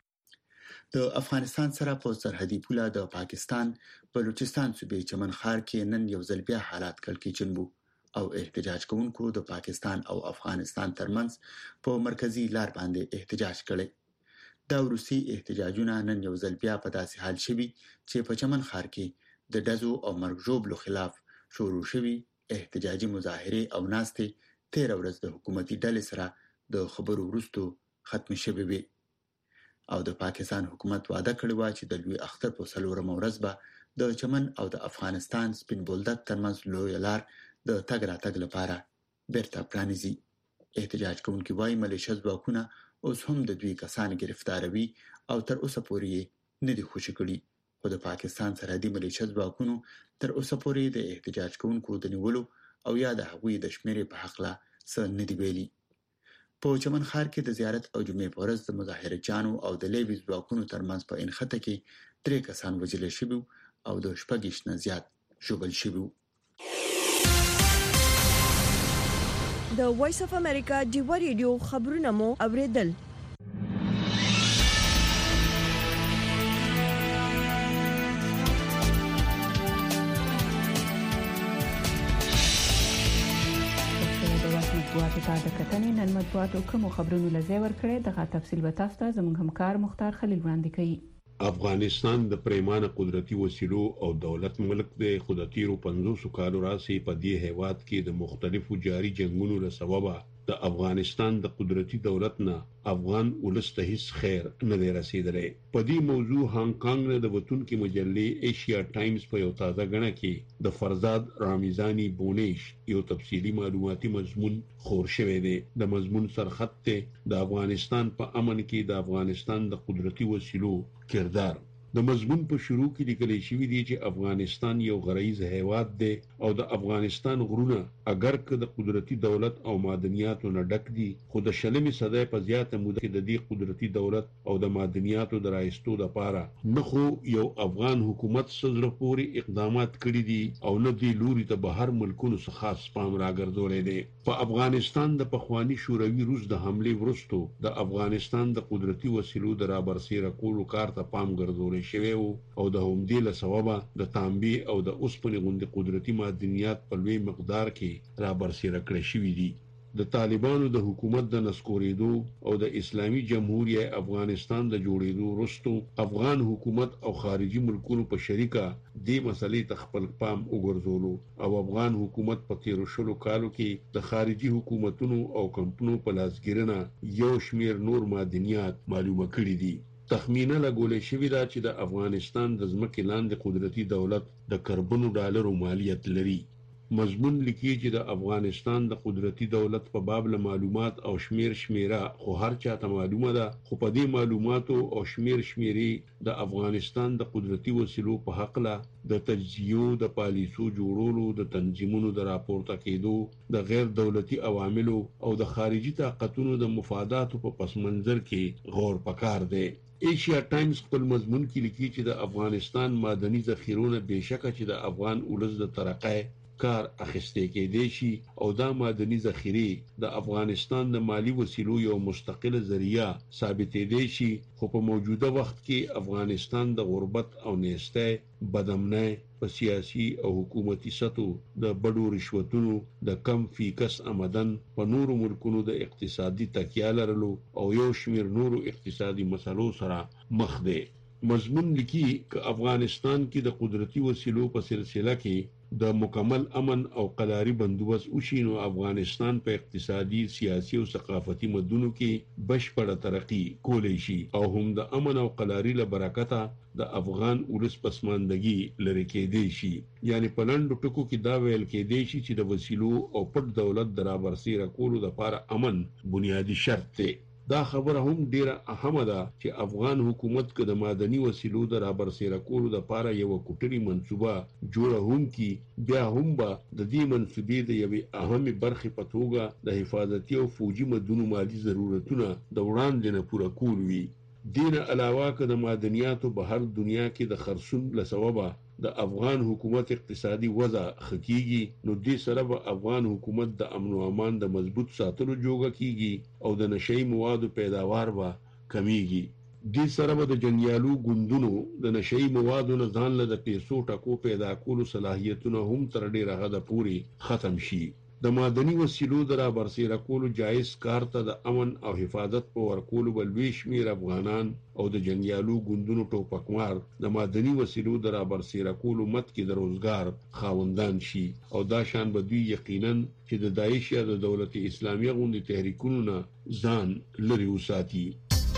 د افغانستان سره په سرحدي پوله د پاکستان بلوچستان صوبې چمن ښار کې نن یو ځل بیا حالات کړکېچن وو او احتجاج کوونکو د پاکستان او افغانستان ترمنځ په مرکزی لار باندې احتجاج کړي. دا وروستی احتجاجونه نن یو ځل بیا په داسې حال شوي چې په چمن ښار کې د ډزو او مرګ ژوبلو خلاف شروع شوي احتجاجي مظاهرې او ناستې تیر ورځ د حکومتي ډلې سره د خبرو وروسته ختم شوي وي او د پاکستان حکومت وعده کړې و چې د لوی اختر په څلورمه ورځ به د چمن او د افغانستان سپین بولدک ترمنځ لویه لار د تګ راتګ لپاره بیرته پرانیزي. احتجاج کوونکي وايي ملیشه ځواکونه اوس هم د دوی کسان گرفتاروي او تر اوسه پورې نه دي خوشي کړي خو د پاکستان سرحدي ملیشه ځواکونو تر اوسه پورې د احتجاج کوونکو د نیولو او یا د هغوی د شمیرې په حق لا څه نه دي ویلي. په چمن ښار کې د زیارت او جمعې په ورځ د مظاهرچیانو او د لیوي ځواکونو ترمنځ په انخته کې درې کسان وژل شوي او د شپږ نه زیات ژوبل شوي. د وایس اف امریکا ډیو ریډیو خبرونه مو اوریدل. مطبوعاتو ته د کتنې نن مطبوعاتو کوم خبرونه لږه ورکړي دغه تفصیل به تاسو ته زموږ همکار مختار خلیل وړاندې کوي. افغانستان د پریمانه قدرتي وسیلو او دولت ملک دی خو د تیرو پنځوس کالو راځي په دې هیواد کې د مختلفو جاري جنگونو له سببه د افغانستان د قدرتي دولت نه افغان ولس ته هیڅ خیر نه دی رسیدلی. په دې موضوع هانګ کانګ نه د وتونکو مجلې ایشیا ټایمز په یو تازه غنه کې د فرزاد رامیزانی بونیش یو تفصیلی معلوماتي مضمون خور شوی دی. د مضمون سرخط ته د افغانستان په امن کې د افغانستان د قدرتي وسیلو کردار د مضمون په شروع کې لیکل شوی دی چې افغانستان یو غریز هیواد دی او د افغانستان غرونه اگر که د قدرتي دولت او معدنیاتو نه ډک دي خو د شلمې صدۍ په زیاته موده کې د دې قدرتي دولت او د معدنیاتو د رایستو لپاره نه خو یو افغان حکومت سره پوري اقدامات کړي دي او نه دی لوري ته بهر ملکونو څخه خاص پام راګرځولې دي. په افغانستان د پخوانی شوروي روس د حمله ورستو د افغانستان د قدرتي وسیلو د رابرسیره کولو کار ته پام ګرځول شوی او د همدې له سببه د تانبي او د اوسپنې غوندې قدرتي معدنیات په لوی مقدار کې را برسېره کړی شوي دي. د طالبانو د حکومت د نسکورېدو او د اسلامي جمهوریت افغانستان د جوړېدو وروسته افغان حکومت او خارجي ملکونو په شریکه دې مسلې ته خپل پام وګرځولو او افغان حکومت په تیرو شلو کالو کې د خارجي حکومتونو او کمپنیو په لاسګیرنه یو شمیر نور معدنیات معلومه کړي دي. تخمینه لګولې شوې ده چې د افغانستان د ځمکې لاندې قدرتي دولت د کربنو ډالرو مالیت لري. مضمون لیکي چې د افغانستان د قدرتي دولت په باب له معلومات او شمیر شمیره خو هر چاته معلومه ده خو په دې معلوماتو او شمیر شمیري د افغانستان د قدرتي وسیلو په حق له د تجزیو د پالیسو جوړولو د تنظیمونو د راپورته کېدو د غیر دولتي عواملو او د خارجي طاقتونو د مفاداتو په پس منظر کې غور پکار دی. ایشیا ټایمز خپل مضمون کې لیکي چې د افغانستان معدني ذخیرونه بهشکه چې د افغان ولس د ترقۍ کار اخیستې کېدې شي او دا معدني ذخیره د افغانستان د مالی وسیلو یو مستقله ذریعہ ثابتېدې شي خو په موجوده وخت کې افغانستان د غربت او نیستۍ بدامنۍ په سیاسي او حکومتي سطحو د بډو رشوتونو د کم فی کس آمدن په نورو ملکونو د اقتصادي تکیه لرلو او یو شمیر نورو اقتصادي مسلو سره مخ دی. مضمون لیکي چې افغانستان کې د قدرتي وسیلو په سلسله کې د مکمل امن او قلاري بندوبست وشي نو افغانستان په اقتصادي سیاسي او ثقافتي مدونو کې بشپړه ترقی کولی شي او هم د امن او قلاري له برکته د افغان ولس پسماندګي لري کېدی شي. یعنی په لنډو ټکو کې دا ویل کېدی شي چې د وسیلو او پټ دولت د رابرسېره کولو لپاره امن بنیادی شرط دی. دا خبره هم ډیره اهمه ده چې افغان حکومت که د معدني وسیلو د رابرسېره کولو لپاره یو کوټري منصوبه جوړه هم کی بیا هم به د دې منصوبې د یوې اهمې برخې په توګه د حفاظتي او فوجي مدونو مالی ضرورتونه د وړاندې نه پوره کول وي. دین علاوه که د معدنیاتو په هر دنیا کې د خرڅون له سببه د افغان حکومت اقتصادي وضع خکېږي نو دې سره به افغان حکومت د امن او امان د مضبوط ساتلو جوګه کیږي او د نشئی موادو پیداوار به کمیږي. دې سره به د جنیالو ګوندونو د نشئی موادو نه ځان له د پیسو ټکو پیدا کولو صلاحیتونه هم تر ډیره حده پورې ختم شي. د معدني وسیلو د رابرسېره کولو جایز کار ته د امن او حفاظت په ورکولو به لوی شمېر افغانان او د جنګیالو ګوندونو ټوپکمار د معدني وسیلو د رابرسېره کولو مت کې د روزګار خاوندان شي او دا شان به دوی یقینا چې د داعش یا د دولت اسلامیه غوندې تحریکونو نه ځان لرې وساتي.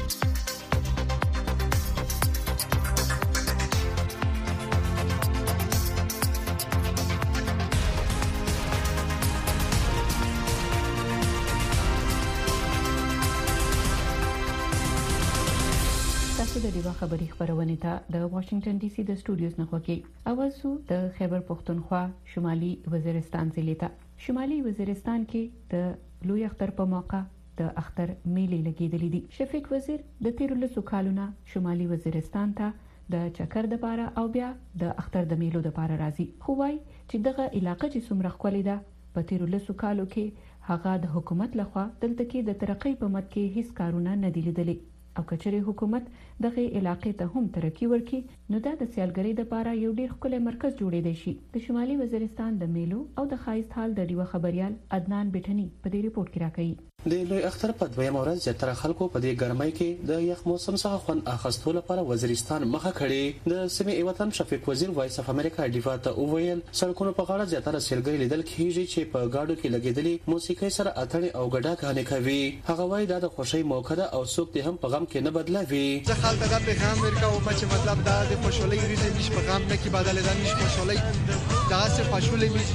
د دیوا خبری خبرونه ته د واشنگټن ډي سي د سټوډیوز نه خوکي اوازو د خیبر پختونخوا شمالي وزیرستان ضلع ته شمالي وزیرستان کې د لوی اختر په موقع د اختر میلې لګیدلې دي. شفیق وزیر د تیر لسو کالونه شمالي وزیرستان ته د چکر د پاره او بیا د اختر د میلو د پاره راځي. خو وای چې دغه علاقې چې څومره خولې ده په تیر لسو کالو کې هغه د حکومت لخوا دلته کې د ترقۍ په مت کې هیڅ کارونه نه دي لیدلي او کچره حکومت دغه علاقې ته هم ترقی ورکړي نو دا د سیالګری د لپاره یو ډیر ښکلی مرکز جوړېدای شي. د شمالي وزیرستان د میلو او د خایست حال د دیو خبريال عدنان بټنی په دې ریپورت کې راکړي. د لوی اختر په دویم ورځ زیاتره خلکو په دې ګرمۍ کې د یخ موسم څخه خوند اخیستلو لپاره وزیرستان مخه کړي. د سیمې ایوتن شفیق وزیر وایس اف امریکا ډیوا ته وویل سړکونو په غاړه زیاتره سیلګری لیدل کیږي چې په گاډو کې لګیدلې موسیقي سره اتړې او ګډا غانې کوي. هغه وایي دا د خوشي موقع ده او څوک دې هم په غم کې نه بدلوي. زه خلک دا پیغام ورکوم چې مطلب دا د خوشحالي ریزه نش په غم نه کې بدلېدل نش خوشحالي دا څه خوشحالي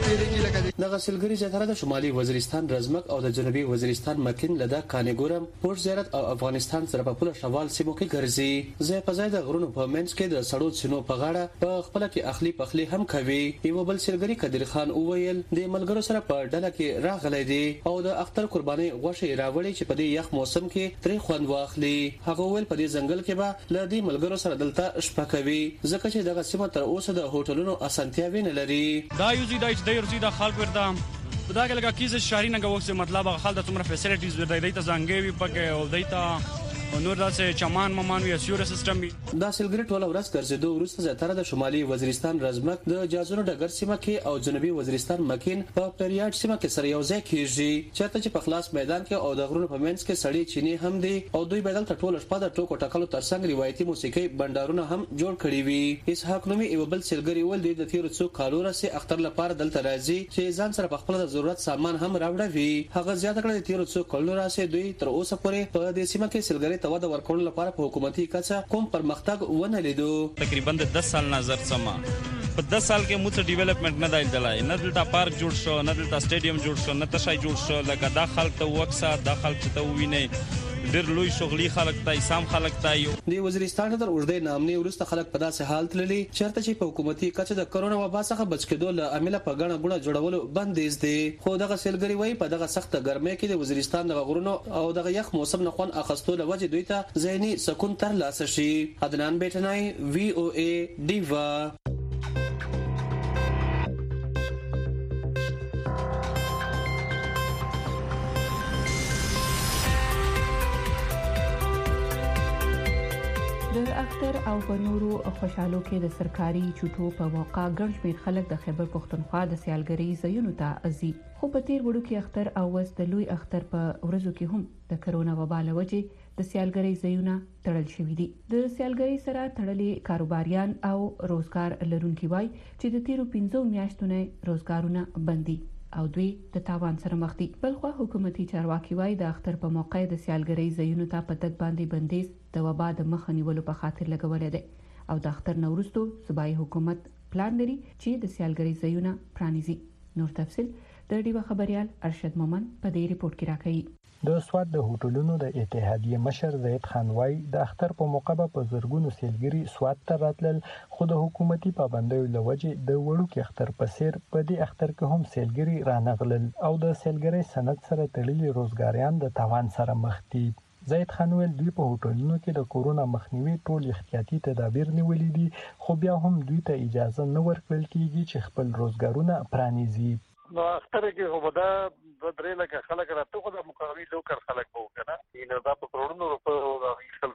تیریږي لکه دغه سیلګری زیاتره د شمالي وزیرستان رزمک او د جنوبي وزیرستان مکین لدا کانګورم پورت زیارت او افغانستان سره په پوله شوال سیمو کې ګرځي زه په ځای د غرونو په منځ کې د سړو سينو په غاړه په خپل کې اخلي پخلي هم کوي یو بل سیلګری قدر خان اوویل د ملګرو سره په ډله کې راغلی دی او د اختر قرباني غوښه راوړي چې په دې یخ موسم کې ترې خوند واخلي هغه ول په دې ځنګل کې به ل دې ملګرو سره دلته شپه کوي ځکه چې دغه سیمه تر اوسه د هوټلونو اسانتیاوي نه لري دا یو ځای د ډیر ځای د خلک ورته دا کله کیسه شهري نه غوښه مطلب خلک د څومره فیسیلیټیز ورته دیته ځانګي وي پکې او دیته نور داسې چمان ممان وی سیور سیستم دا سیلګری ټوله ورځ ګرځېدو وروسته زیاتره د شمالي وزیرستان رزمک د جازونو ډګر سیمه کې او جنوبي وزیرستان مکین په پریاټ سیمه کې سره یو ځای کیږي چېرته چې په خلاص میدان کې او د غرونو په منځ کې سړی چینی هم دي او دوی بدل ته ټوله شپه د ټوکو ټکلو ترڅنګ روایتي موسیقي بندارونه هم جوړ کړي وي اسحاق نومي یو بل سیلګری ول دی د تیر څو کالو راځي اختر لپاره دلته راځي چې ځان سره په خپل د ضرورت سامان هم راوړي هغه زیاته کړه د تیر څو کالو راځي دوی تر اوسه پورې په دې سیمه کې سیلګری ته ود ورکول په حکومتي کچه کوم پرمختګ ونه لیدو تقریبا د دس سال نظر سما په دس سال کې موږ ډیولپمنٹ نه دی دلای نه دلته پارک جوړ شو نه دلته سټیډیم جوړ شو نه تشای جوړ شو لکه دا خلک ته وکسا دا خلک ته ویني ډیر لوی شغلي خلک ته سام خلک ته یو د وزیرستان تر اوږدې نامني ورسته خلک په داسې حال تللي چېرته چې په حکومتي کچه د کرونا وبا څخه بچ کېدو له امله په غاڼه غوڼه جوړولو بندیز دي خو دغه سیلګری وای په دغه سخت ګرمۍ کې د وزیرستان د غرونو او دغه یخ موسم نه خون اخستو لوجه دوی ته ذهني سکون تر لاسه شي عدنان بیٹنای وی او ای دیوا د اختر او په نورو خوشحالو کې د سرکاري چوټو په موقع ګڼ شمېر خلک د خیبر پښتونخوا د سیالګرۍ ځایونو ته ازي خو په تیر وړو کې اختر او وس د لوی اختر په ورځو کې هم د کرونا وبا له وجې د سیالګرۍ ځایونه تړل شوي دي د سیالګرۍ سره تړلي کاروباریان او روزګار لرونکي وای چې د تیرو پنځو میاشتو نه روزګارونه بندي او دوی د تاوان سره مخ دي بلخو حکومتي چارواکي وای د اختر په موقع د سیالګرۍ ځایونو ته په تګ باندې بندیز د وبا د مخ نیولو په خاطر لګولې ده او د اختر نوروستو صوبایي حکومت پلان لري چې د سیالګرۍ ځایونه پرانیزي نور تفصيل د ډیوه خبريال ارشد مومن په دې ریپورت کې راکړي د سواد د هوټلونو د اتحادیه مشر زید خان وای د اختر په موقع په زرګونو سیلګری سواد ته راتلل خو د حکومتي پابندیو لوجه د وړوکی اختر په سیر په دې اختر کې هم سیلګری رانغلل او د سیلګری سند سره تړلي روزګاریان د تاوان سره مخ دي زید خان ویل دوی په هوټلونو کې د کورونا مخنیوي ټول احتیاطي تدابیر نیولې دي خو بیا هم دوی ته اجازه نه ورکړل کیږي چې خپل روزګارونه پرانیزي نو اختر کې وبدا د درې لکه خلک راته خو د مقاومي لوکر خلک وو کنه ان دا په کروڑونو روپیو د خپل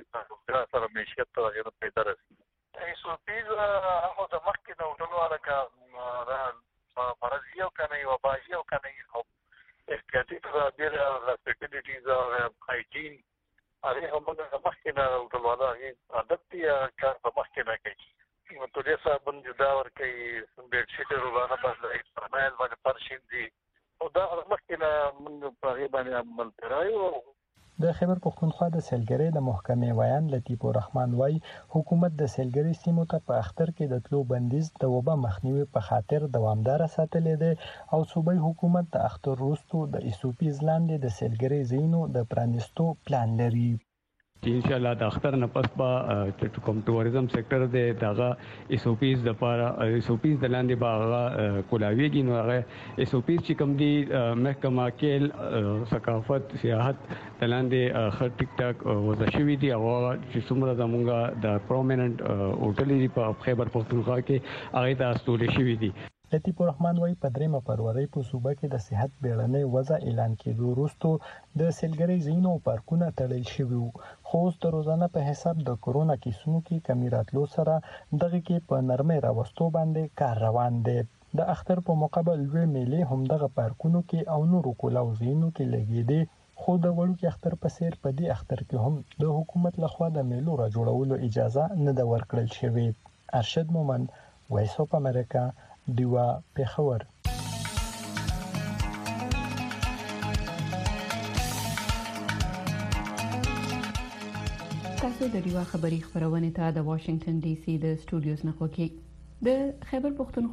د سره معیشت ته غیر پیدا رسي ایسو پیز هغه د مخکې د هوټلو علاقه را مرضیو کنه یو باجیو کنه یو احتیاطي تدابیر او فیسیلیټیز او هایجین هغه هم د مخکې نه هوټلو علاقه عادت یا کار په مخکې نه کوي نو ټول یې صابون جدا ور کوي بیډ شیټ روانه بس فرمایل باندې پرشین دي او دا مخکې نه موږ په هغه باندې عمل کړایو د خیبر پښتونخوا د سیلګری د محکمې ویان لطیف الرحمن وای حکومت د سیلګری سیمو ته په اختر کې د تلو بندیز د وبا مخنیوي په خاطر دوامدار ساتلې ده او صوبایي حکومت د اختر وروسته د ایسوپی ځلاندې د سیلګری زینو د پرانیستو پلان لري ان شاء الله د اختر نه پس په کوم ټوریزم سېکټر د دغه ایسوپیز د لپاره ایسوپیز د لاندې باغ کولاویږي نو هغه ایسوپیز چې کوم دي محکمه کې ثقافت سیاحت د لاندې خر ټیک ټاک وځشوي دي او چې څومره زمونږ د پرومیننت هوټل دی په خیبر پښتونخوا کې هغه د استول شوی دي لطیف الرحمن وای په دریمه فروری په صوبه کې د صحت بیړنۍ وضع اعلان کېدو وروسته د سیلګری زینو پارکونه تړل شوي خو اوس د روزانه په حساب د کورونا کیسونو کې کمی راتلو سره دغه کې په نرمۍ راوستو باندې کار روان دی د اختر په مقابل لوی میلې هم دغه پارکونو کې او نورو کولاو زینو کې لګېدي خو د وړوکی اختر په سیر په دې اختر کې هم د حکومت لخوا د میلو را جوړولو اجازه نه ده ورکړل شوې ارشد مومن وایس اف امریکا دیوا پیښور تاسو د دیوا خبری خبرونه ته د واشنگټن ډي سي د سټوډیوز نه خوکی د خیبر پښتونخوا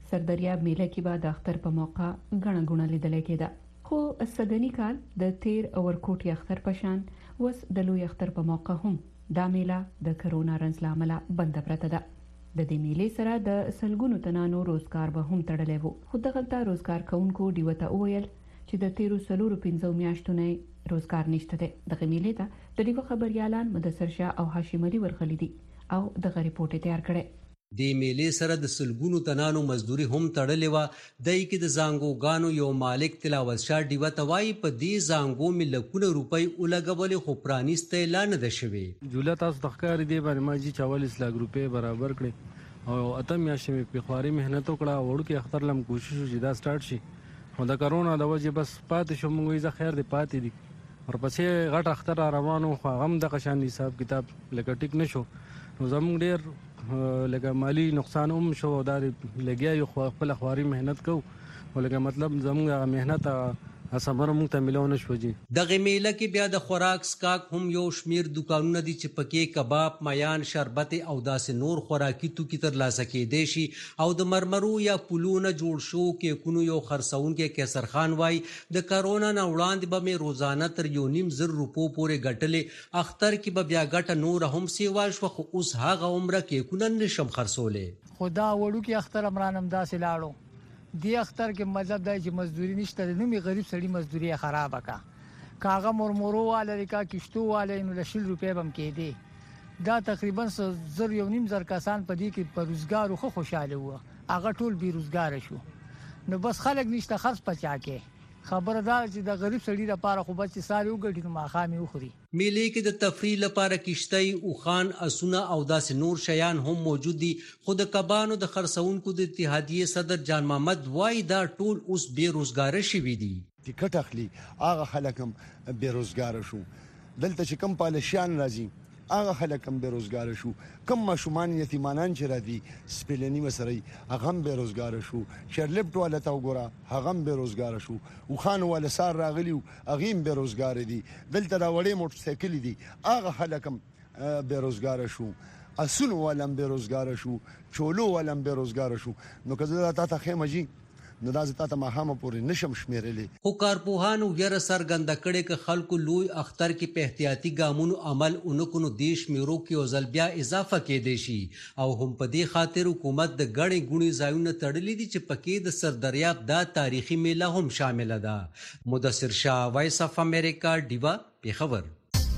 سردریاب میله کې به د اختر په موقع غڼه غونه لیدل کېده. خو سدنی کال د تیر اورکوټي اختر پشان وس د لوی اختر په موقع هم دا میله د کرونا رنځ لامل بند پرته ده. د دې میلې سره د سلګونو تنانو روزګار به هم تړلی وو. خو دغلته روزګار کوونکو ډیوته وویل چې د تیرو سلورو پنځو میاشتو نه روزګار نشته دی. دغه میلې ته د ډیوه خبريالان مدثر شاه او هاشم علي ورغلي دي او دغه ریپورت تیار کړی. د میلې سره د سلګونو تنانو مزدوري هم تړلې و. دای کې د زانګوګانو یو مالک تلاوت شاه ډیوه توای په دې زانګو ملکونه روپۍ ولګولې خو پرانیسته اعلان ده شوی. جوړه تاسو تخکار دی باندې ماجی چالیس لک روپۍ برابر کړي او اته میاشتې مې په خواري مهنت وکړه. وړو کې اختر لم کوشش وکړه دا سٹارټ شي. خو د کرونا د وجه بس پاتې شو. موږ یې خیر دی پاتې دي ورپسې غټ اختر روانو خو هم د قشان حساب کتاب لکه ټیک نشو. نو زموږ ډیر لکه مالی نقصان هم شو. دا لګیا یو خپل خواري مهنت کو ولکه مطلب زموږ مهنت اسمر موږ ته ملونه شو. جی دغه میله کې بیا د خوراک سکاک هم یو شمیر دکانونه دي چې پکې کباب، میان، شربت او داسې نور خوراکي توکي تر لاسه کېدې شي. او د مرمرو یا پلونه جوړ شو کې کونو یو خرڅون کې کیسر خان وای د کرونا نه وړاندې به مې روزانه تر یو نیم زر روپو پورې ګټلې. اختر کې به بیا ګټه نور هم سیوال شو خو اوس هغه عمره کې کونه نشم خرڅولې. خدا وړو کې اختر امرانم داسې لاړو. دی اختر کې مطلب دی چې مزدوري نشته. نو می غریب سړی مزدوري خراب کا کاغه مرمرو والا کا کشتو والا نو لشل روپے بم کې دی. دا تقریبا زر یو نیم زر کسان په دې کې په روزګار خو خوشاله وو. هغه ټول بي روزګار شو. نو بس خلک نشته خرڅ پچا کې خبردار چې د غریب سړي لپاره خو بچ ساري وګټي نو ماخامي وخوري. میلې کې د تفریح لپاره کشتۍ او خان اسونه او داسې نور شیان هم موجود دي. خو د کبانو د خرڅونکو د اتحادیې صدر جان محمد وای دا ټول اوس بے روزګار شوي دي. ټیکټ اخلي هغه خلک هم بے روزګار شو. دلته چې کم پالشیان راځي هغه خلک هم بے روزګار شو. کم ماشومان یتیمانان چې را دي سپلنی وسري هغه هم بے روزګار شو. شرلپټ والا تا وګوره هغه هم بے روزګار شو. او خان والا سار راغلی هغه هم بے روزګار دي. دلته دا وړې موټر سایکل دي هغه خلک هم بے روزګار شو. اسونو والا هم بے روزګار شو. چولو والا هم بے روزګار شو. نو کله تا ته خیمه جی نو دا زتا ته ماهامه پورې نشم شمیرلې. خو کارپوهانو یره سرګند کړي ک خلکو لوی اختر کې په احتیاطي ګامونو عمل اونکو نو دیش میرو کې او ځل بیا اضافه کې دي شي. او هم په دې خاطر حکومت د غړې غونی ځایونه تړلې دي چې پکې د سردریاب دا تاریخي میله هم شامل ده. مدثر شاه، وایس اف امریکا، ډیوا، پیښور.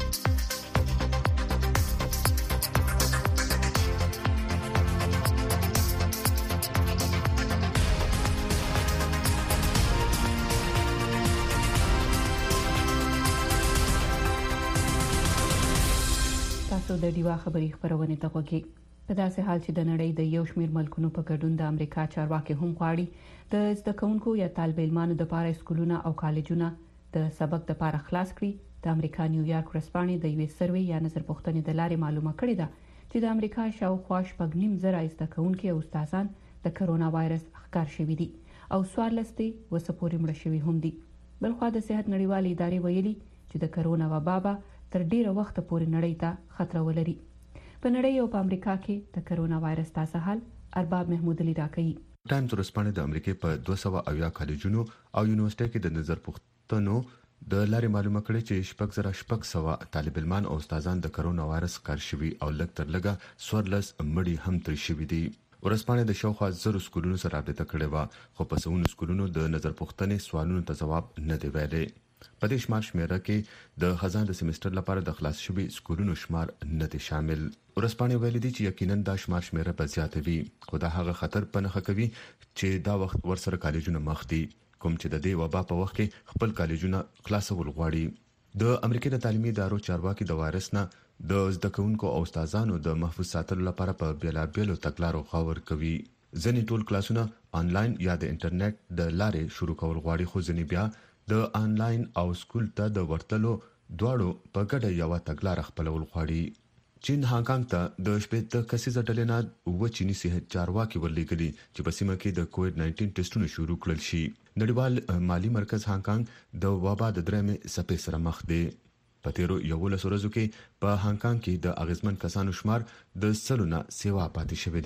د ډیوا خبري خبرونه ته وګورئ. په داسې حال چې د نړۍ د یو شمېر ملکونو په ګډون د امریکا چارواکي هم غواړي د زده کوونکو یا طالب علمانو د لپاره سکولونه او کالجونه د سبق د لپاره خلاص کړي. د امریکا نیویارک ورځپاڼې د یو سروې یا نظر پوښتنې د لارې معلومه کړې ده چې د امریکا شاوخوا شپږ نیم زره زده کوونکي او استادان د کرونا وایرس ښکار شوي دي او څوارلس وسپورې مړه شوي هم دي. بلخوا د صحت نړیوالې ادارې ویلي چې د کرونا وبا به تر ډیره وخت پورې نړۍ ته خطر ولري. په نړۍ او په امریکا کې د کرونا وایرس تازه حال ارباب محمود علي راکړي. ټایمز ورځپاڼه د امریکا په دوه سوه اویا کالجونو او یونیورسيټي کې د نظر پوښتنو د لارې معلومه کړې چې شپږ زره شپږ سوه طالب علمان او استادان د کرونا وایرس ښکار شوي او لږ تر لږه څوارلس مړي هم تر شوي دي. ورځپاڼه د شاوخوا زرو سکولونو سره رابطه کړې وه خو په څو سکولونو د نظر پوښتنې سوالونو ته ځواب نه دی ویلي. په دې شمار شمیره کې د خزان د سیمستر لپاره د خلاص شوي سکولونو شمار نه دی شامل. ورځپاڼې ویلي دي چې یقینا دا شمار شمیره به زیاته وي خو دا هغه خطر په نښه کوي چې دا وخت ورسره کالجونه مخ دي کوم چې د دې وبا په وخت کې خپل کالجونه خلاصول غواړي. د امریکا د تعلیمي ادارو چارواکي د وایرس نه د زده کوونکو او استادانو د محفوظ ساتلو لپاره په بیلابیلو تګلارو غور کوي. ځینې ټول کلاسونه آنلاین یا د انټرنیټ د لارې شروع کول غواړي خو ځینې بیا د آنلاین او سکول ته د ورتلو دواړو په ګډه یو تګلار خپلول غواړي. چین هانګ ته د شپږ کسیزه ډلې نه و چینی صحت چارواکي ورلېږلي چې په سیمه کې د کووډ نایټین ټیسټونه شروع کړل شي. نړیوال مالی مرکز هانګ د وبا د درېمې څپې سره مخ دی. په تیرو یولس ورځو کې په هانګ کې د اغیزمن کسانو شمار د سلو نه سیوا پاتې شوی دی.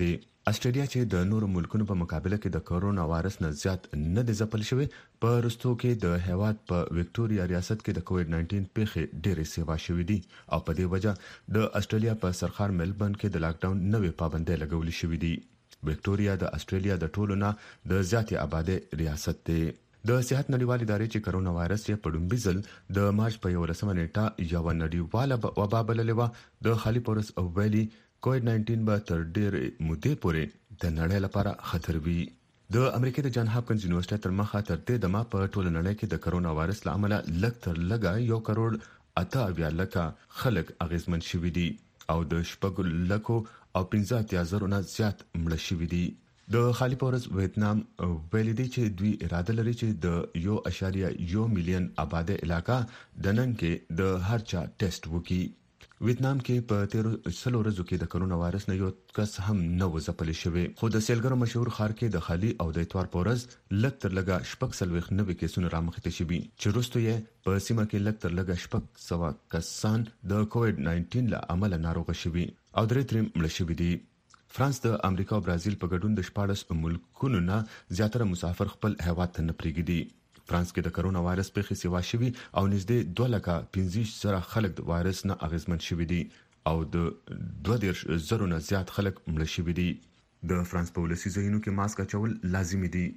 استرالیا چې د نورو ملکونو په مقابله کې د کرونا وایرس نه زیات نه د ځپل شوی په رستو کې د هیواد په وکټوريا ریاست کې د کووډ ناینټین پیښې ډېرې سیوا شوې دي او په دې وجه د استرالیا په سرخار ملبورن کې د لاک ډاون نوې پابندۍ لګول شوې دي. وکټوريا د استرالیا د ټولو نه د زیاتې آبادی ریاست دی. د صحت نړیوالې ادارې چې کرونا وایرس یې په لومړي ځل د مارچ په یولسمه نیټه یو نړیواله وبا بللې و د خالي پورس او ویلي کووډ ناینټین به تر ډېرې مودې پورې د نړۍ لپاره خطر وي. د امریکا د جان هاپکنز یونیورسيټي تر مخه تر دې دمه په ټول نړۍ کې د کرونا وایرس لامل لږ تر لږه یو کروڑ اته اویا لکه خلک اغیزمن شوي دي او د شپږ لکو او پنځه اتیا زرو نه زیات مړه شوي دي. د خالي پورس ویتنام ویلي دی چې دوی اراده لري چې د یو اشاریه یو میلیون آباده علاقہ د نن کې د هر چا ټیسټ وکړي. ویتنام کې په تیرو سلو ورځو کې د کرونا وایرس نه یو کس هم نه و ځپل شوی، خو د سیلګرو مشهور ښار کې د خالي او د اتوار پورز لږ تر لږه شپږ سلويخ نوي کیسونه رامخته شوي چې وروسته یې په سیمه کې لږ تر لږه شپږ سوه کسان د کووډ ناینټین له امله ناروغ شوي او درې ترې مړه شوي دي. فرانس د امریکا او برازیل په ګډون د شپاړس ملکونو نه زیاتره مسافر خپل هیواد ته نه پرېږدي. فرانس کې د کرونا وایرس پیښې سیوا شوي او نږدې دوه لکه پنځه زره خلک د وایرس نه اغیزمن شوي دي او د دوه دېرش زرو نه زیات خلک مړه شوي دي. د فرانس په ولسي ځایونو کې ماسک اچول لازمي دي.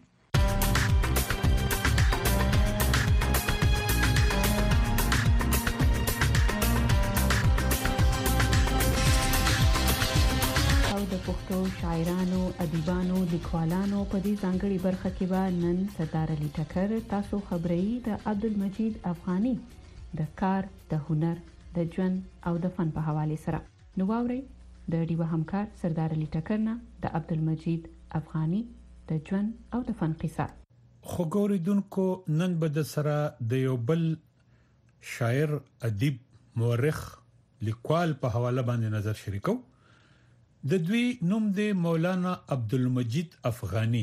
شاعرانو، ادیبانو، لیکوالانو په دې ځانګړي برخه کې به نن سردار علي ټکر تاسو خبري د عبدالمجید افغاني د کار، د هنر، د ژوند او د فن په حواله سره. نو واوري د ډیوه همکار سردار علي ټکر نه د عبدالمجید افغاني د ژوند او د فن قصه. خو ګوریدونکو نن به د سره د یو بل شاعر، ادیب، مورخ، لیکوال په حواله باندې نظر شریکو. د دوی نوم دی مولانا عبدالمجید افغاني.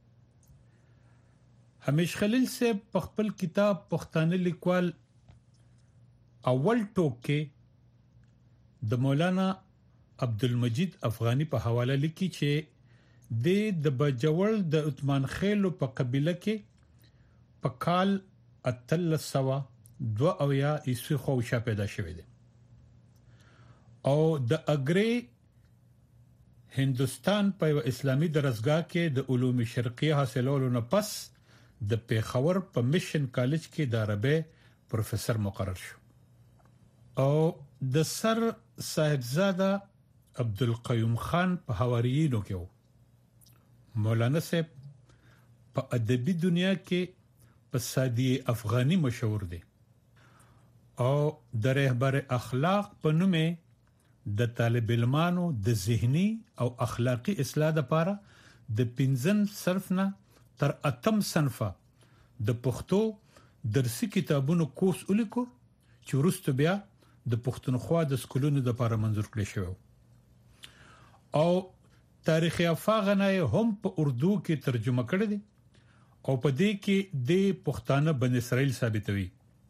همیش خلیل صاحب په خپل کتاب پښتانه لیکوال اول ټوک کې د مولانا عبدالمجید افغاني په حواله لیکي چې د بجوړ د عثمان خیلو په قبيله کې په کال اتلس سوه دوه اویا عیسوي خوشا پیدا شوی دی او د اګری هندستان په اسلامي درسګاه کې د علوم شرقیه حاصلولو نه پس د پیښور په میشن کالج کې د عربی پروفیسور مقرر شو او د سر صاحبزاده عبدالقیوم خان په حواریینو کې و. مولانا صاحب په ادبي دنیا کې په سادی افغاني مشهور دي او د رهبر اخلاق په نوم د طالب علمانو د ذهني او اخلاقی اصلاح لپاره د پنځم صرف نه تر اتم صنفه د پښتو درسي کتابونو کورس ولیکو چې وروسته بیا د پښتونخوا د سکولونو لپاره منظور کړی شو او تاریخ افغانه هم په اردو کې ترجمه کړی دی او په دې کې د پښتانه بن اسرائیل ثابتوي.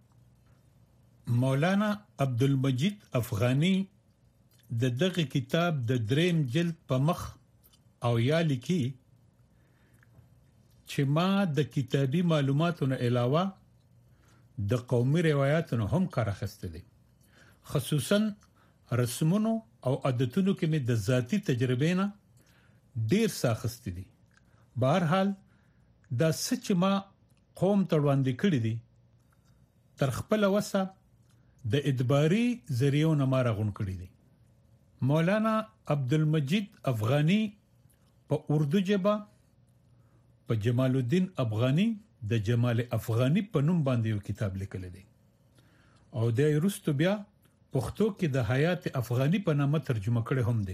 مولانا عبدالمجید افغاني د دغه کتاب د دریم جلد په مخ او یا لیکي چې ما د کتابي معلوماتونو علاوه د قومي روایتونو هم کار اخیسته دي، خصوصا رسمونو او عادتونو کې مې د ذاتی تجربې نه ډیر ساخسته دي. بهرحال دا سچ ما قوم ته وړاندې کړی دي تر خپل وسه د ادباري ذریعو نه ما راغون کړی دي. مولانا عبدالمجید افغاني په اردو ژبه په جمال الدین افغاني د جمال افغاني په نوم باندې یو کتاب لیکل دي او د وروسته بیا پښتو کې د حیات افغاني په نامه ترجمه کړي هم دي.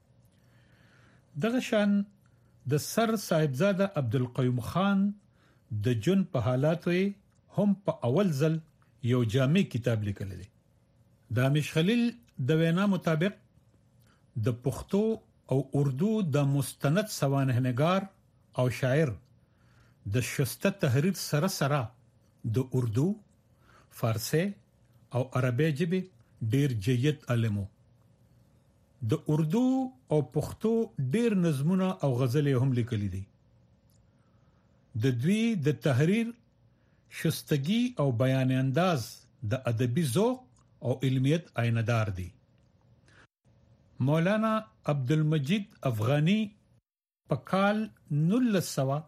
دغه شان د سر صاحبزاده عبدالقیوم خان د جون په حالاتو هم په اول ځل یو جامع کتاب لیکل دي. د همیش خلیل د وینا مطابق د پښتو او اردو د مستند سوانحنګار او شاعر د شسته تحریر سره سره د اردو، فارسی او عربی ژبې ډیر جيد عالمو. د اردو او پښتو ډېر نظمونه او غزلې هم لیکلي دي. د دوی د تحریر شستګي او بیان انداز د ادبي ذوق او علمیت عیندار دي. مولانا عبدالمجید افغانی په کال نولس سوه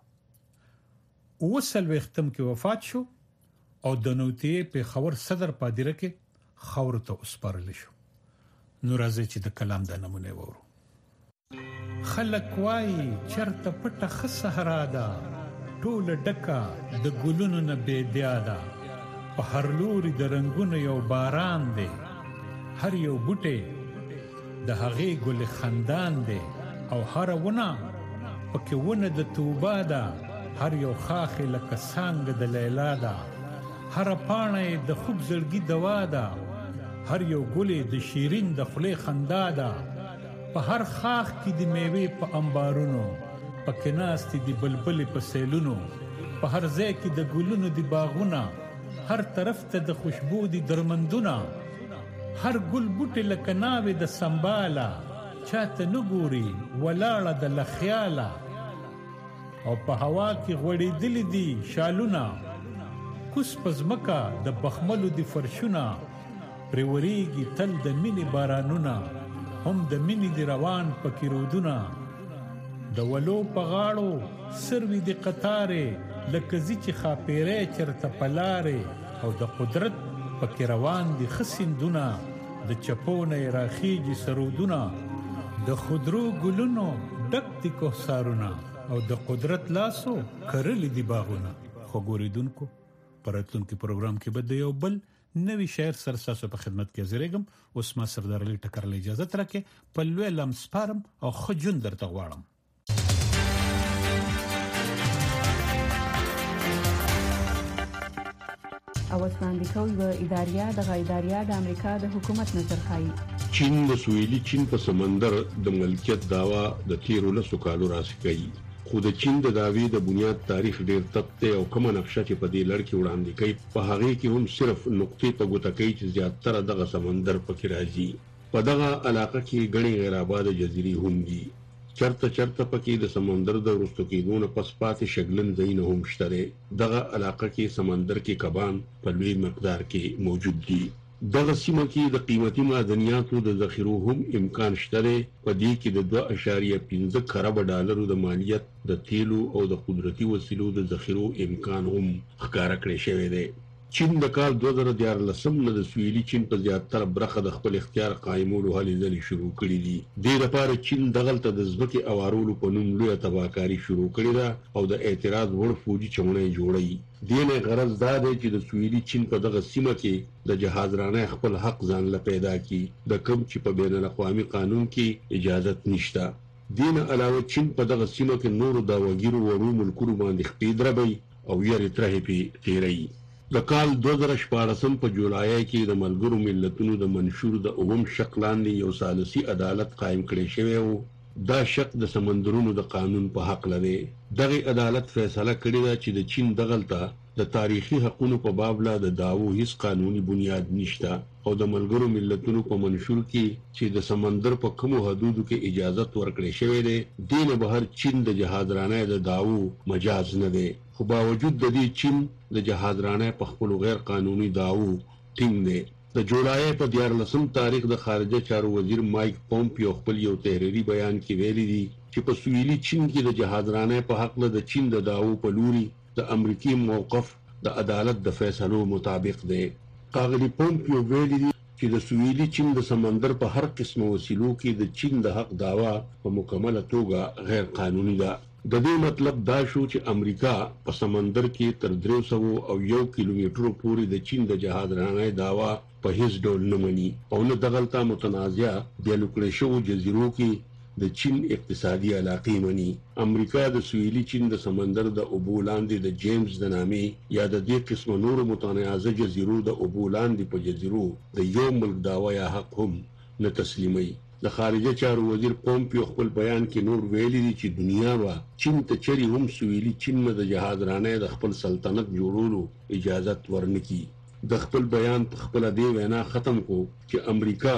اوه څلوېښتم کې وفات شو او د نوتیې په خبر صدر پادیره کې خاور ته وسپارل شو. نو راځي چې د کلام د نمونه وورو. خلک وايي چرته پټه خسهرا ده، ټول ډکا د ګلونو نه بيدیا ده، په هر لوري د رنگونو یو باران دی، هر یو بوټي د هغې ګل خندان دی، او هر ونه پکې ونه د توبه ده، هر یو خاخ لکه څنګه د لیلا ده، هر پاڼه د خوب زړګي دوا ده، هر یو ګلې د شیرین د خولې خندا ده، په هر خاخ کې د میوې په انبارونو، پکې ناستې د بلبلې په سیلونو، په هر ځای کې د ګلونو د باغونه، هر طرف ته د خوشبو د درمندونه، هر ګل بوټي لکه ناوې د سنباله، چاته نه ګوري ولاړه د لخیاله، او په هوا کې غوړېدلې دي شالونه، کوس په ځمکه د بخملو د فرشونه، پروريږي تل د مینې بارانونه، هم د مینې د روان پکې رودونه، د ولو په غاړو سروي د قطارې، لکه زی چې خاپیرې چرته پلارې، او د قدرت پکې روان دي خسندونه، د چپونه راخیږي سرودونه، د خضرو ګلونو ډک دي کوثارونه، او د قدرت لاسو کرلي دي باغونه. خو ګوریدونکو پراتلونکو پروګرام کې به د یو بل نوی شعر سر ساسو په خدمت کې زیرګم. اوس ما سردار علي ټکر له اجازه ترکه په لوی لمس پارم او خجون درته غواړم. اوسمان د کوي و اداریا د غیداریا د امریکا د حکومت نظر خایي. چین د سویلي چین په سمندر د ملکیت داوا د تیرو لسو کالو راسي خو د چین د داوی د بنیاد تاریخ ډیر تپته او کومه نقشه چې په دې لړ کې وړاندې کوي په هغه کې هم صرف نقطې په ګوته کوي چې زیاتره دغه سمندر پکې راځي. په دغه علاقه کې غني غیر آباد جزیرې هم دي، چرته چرته پکې د سمندر د وروسته کېدو نه پس پاتې شګلن ځایونه هم شته. دغه علاقه کې سمندر کې کبان په لوی مقدار کې موجود دي. دغه سیمه کې د قیمتي معدنیاتو د ذخیرو هم امکان شته. په دې کې د دوه اعشاریه پنځه خرب ډالرو د مالیت د تیلو او د قدرتي وسیلو د ذخیرو امکان هم ښکاره کړی شوی دی. چین د کال دوه زره دیارلسم نه د سویلي چین په زیاتره برخه د خپل اختیار قایمولو هلې ځلې شروع کړي دي. دې لپاره چین دغلته د ځمکې اوارولو په نوم لویه تباهکاري شروع کړې ده او د اعتراض وړ فوجي چمونه یې جوړوي. دې نه غرض دا دی چې د سویلي چین په دغه سیمه کې د جهازرانۍ خپل حق ځان له پیدا کړي، د کوم چې په بین الاقوامي قانون کې اجازت نشته. دې نه علاوه چین په دغه سیمه کې نورو داوګیرو وړو ملکونو باندې خپې دربوي او یې ترې پی تیري. د کال دوه زره شپاړسم په جولای کې د ملګرو ملتونو د منشور د اوم شق لاندې یو ثالثي عدالت قائم کړی شوی و. دا شق د سمندرونو د قانون په حق لري. دغه عدالت فیصله کړې ده چې د چین دغلطه د تاریخي حقوقو په باب لا د داوو هیڅ قانوني بنیاد نشته او د ملګرو ملتونو په منشور کې چې د سمندر په کومو حدودو کې اجازه ورکړې شوې ده دینه بهر چین د جهازرانۍ د داوو مجاز نه دی. خو باوجود د دې چین د جهازرانۍ په خپل غیر قانوني داوو ټینګ دی. د جولای په دیارلسم تاریخ د خارجه چارو وزیر مایک پومپیو خپل یو تحریری بیان کې ویلي دي چې په سویلي چین کې د جهازرانۍ په حق له د چین د داوو په لوري د امریکای موقف د عدالت د فیصلو مطابق دی. ښاغلي پومپیو ویلي دي چې د سویلي چین د سمندر په هر قسمه وسیلو کې د چین د حق داوا په مکمله توګه غیر قانوني ده. د دې مطلب دا شو چې امریکا په سمندر کې تر درې سوه او یو کیلومترو پورې د چین د جهازرانۍ داوا په هیڅ ډول نه مني او نه دغلطه متنازعه بیلو کړې شوو جزیرو کې د چین اقتصادي علاقې مني. امریکا د سویلي چین د سمندر د اوبو لاندې د جیمز د نامې یا د دې قسم نورو متنازعه جزیرو د اوبو لاندې په جزیرو د یو ملک داوا یا حق هم نه تسلیمي. د خارجه چارو وزیر پومپیو خپل بیان کې نور ویلي دي چې دنیا وا چین ته چری هم سویلي چین نه د جهازرانۍ د خپل سلطنت جوړولو اجازه ورنکي. د خپل بیان په خپل دی وینا ختم کو چې امریکا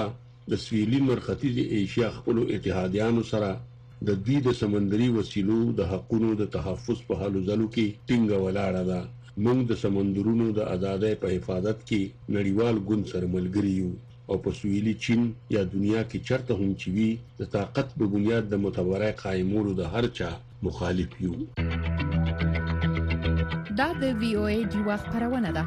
د سویلي مرختیز ایشیا خپل اتحادیانو سره د دوی د سمندري وسیلو د حقونو د تحفظ په حالو ځلو کې ټینګه ولاړه ده. موږ د سمندرونو د آزادۍ په حفاظت کې نړیوال ګوند سره ملګری یو او په سویلي چین یا دنیا کې چرته هم چې وي د طاقت په بنیاد د متبرع قائمولو د هر چا مخالف یو. دا د وی او ای ډیوا خبرونه ده.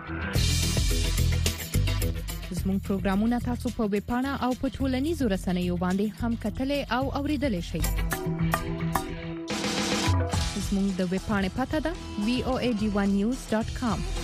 زموږ پروګرامونه تاسو په ویب پاڼه او په ټولنیزو رسنیو باندې هم کتلې او اوریدلې شئ. زموږ د ویب پاڼې پته ده وی او ای ډی ون نیوز ډاټ کام.